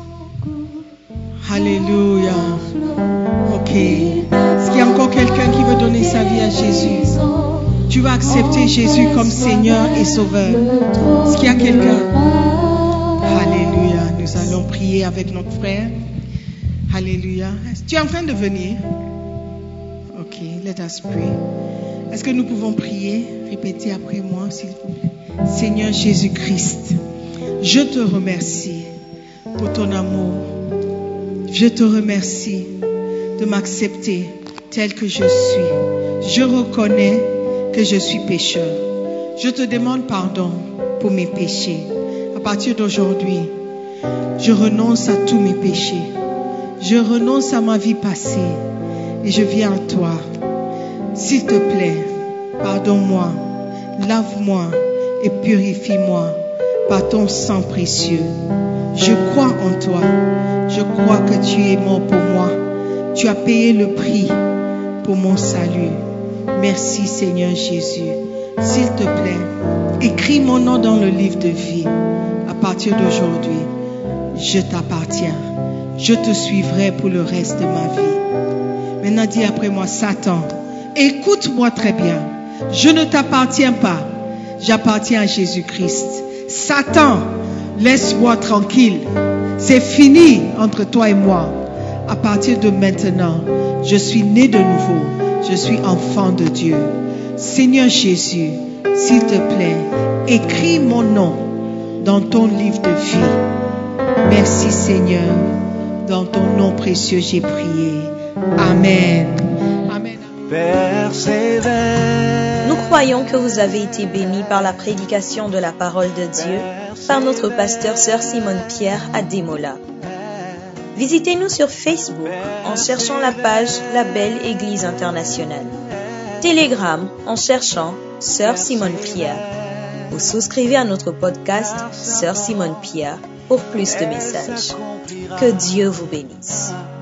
Alléluia. Ok. Est-ce qu'il y a encore quelqu'un qui veut donner sa vie à Jésus? Tu vas accepter Jésus comme Seigneur et Sauveur. Est-ce qu'il y a quelqu'un? Alléluia. Nous allons prier avec notre frère. Alléluia. Tu es en train de venir? Ok. Let us pray. Est-ce que nous pouvons prier? Répétez après moi, s'il vous plaît. Seigneur Jésus-Christ, je te remercie pour ton amour. Je te remercie de m'accepter tel que je suis. Je reconnais que je suis pécheur. Je te demande pardon pour mes péchés. À partir d'aujourd'hui, je renonce à tous mes péchés. Je renonce à ma vie passée et je viens à toi. S'il te plaît, pardonne-moi, lave-moi et purifie-moi par ton sang précieux. Je crois en toi. Je crois que tu es mort pour moi. Tu as payé le prix pour mon salut. Merci Seigneur Jésus. S'il te plaît, écris mon nom dans le livre de vie. À partir d'aujourd'hui, je t'appartiens. Je te suivrai pour le reste de ma vie. Maintenant dis après moi, Satan, écoute-moi très bien. Je ne t'appartiens pas. J'appartiens à Jésus-Christ. Satan, laisse-moi tranquille. C'est fini entre toi et moi. À partir de maintenant, je suis né de nouveau. Je suis enfant de Dieu. Seigneur Jésus, s'il te plaît, écris mon nom dans ton livre de vie. Merci Seigneur. Dans ton nom précieux, j'ai prié. Amen. Amen. Nous croyons que vous avez été bénis par la prédication de la parole de Dieu par notre pasteur Sœur Simone Pierre à Démola. Visitez-nous sur Facebook en cherchant la page La Belle Église Internationale. Telegram en cherchant Sœur Simone Pierre. Ou souscrivez à notre podcast Sœur Simone Pierre pour plus de messages. Que Dieu vous bénisse.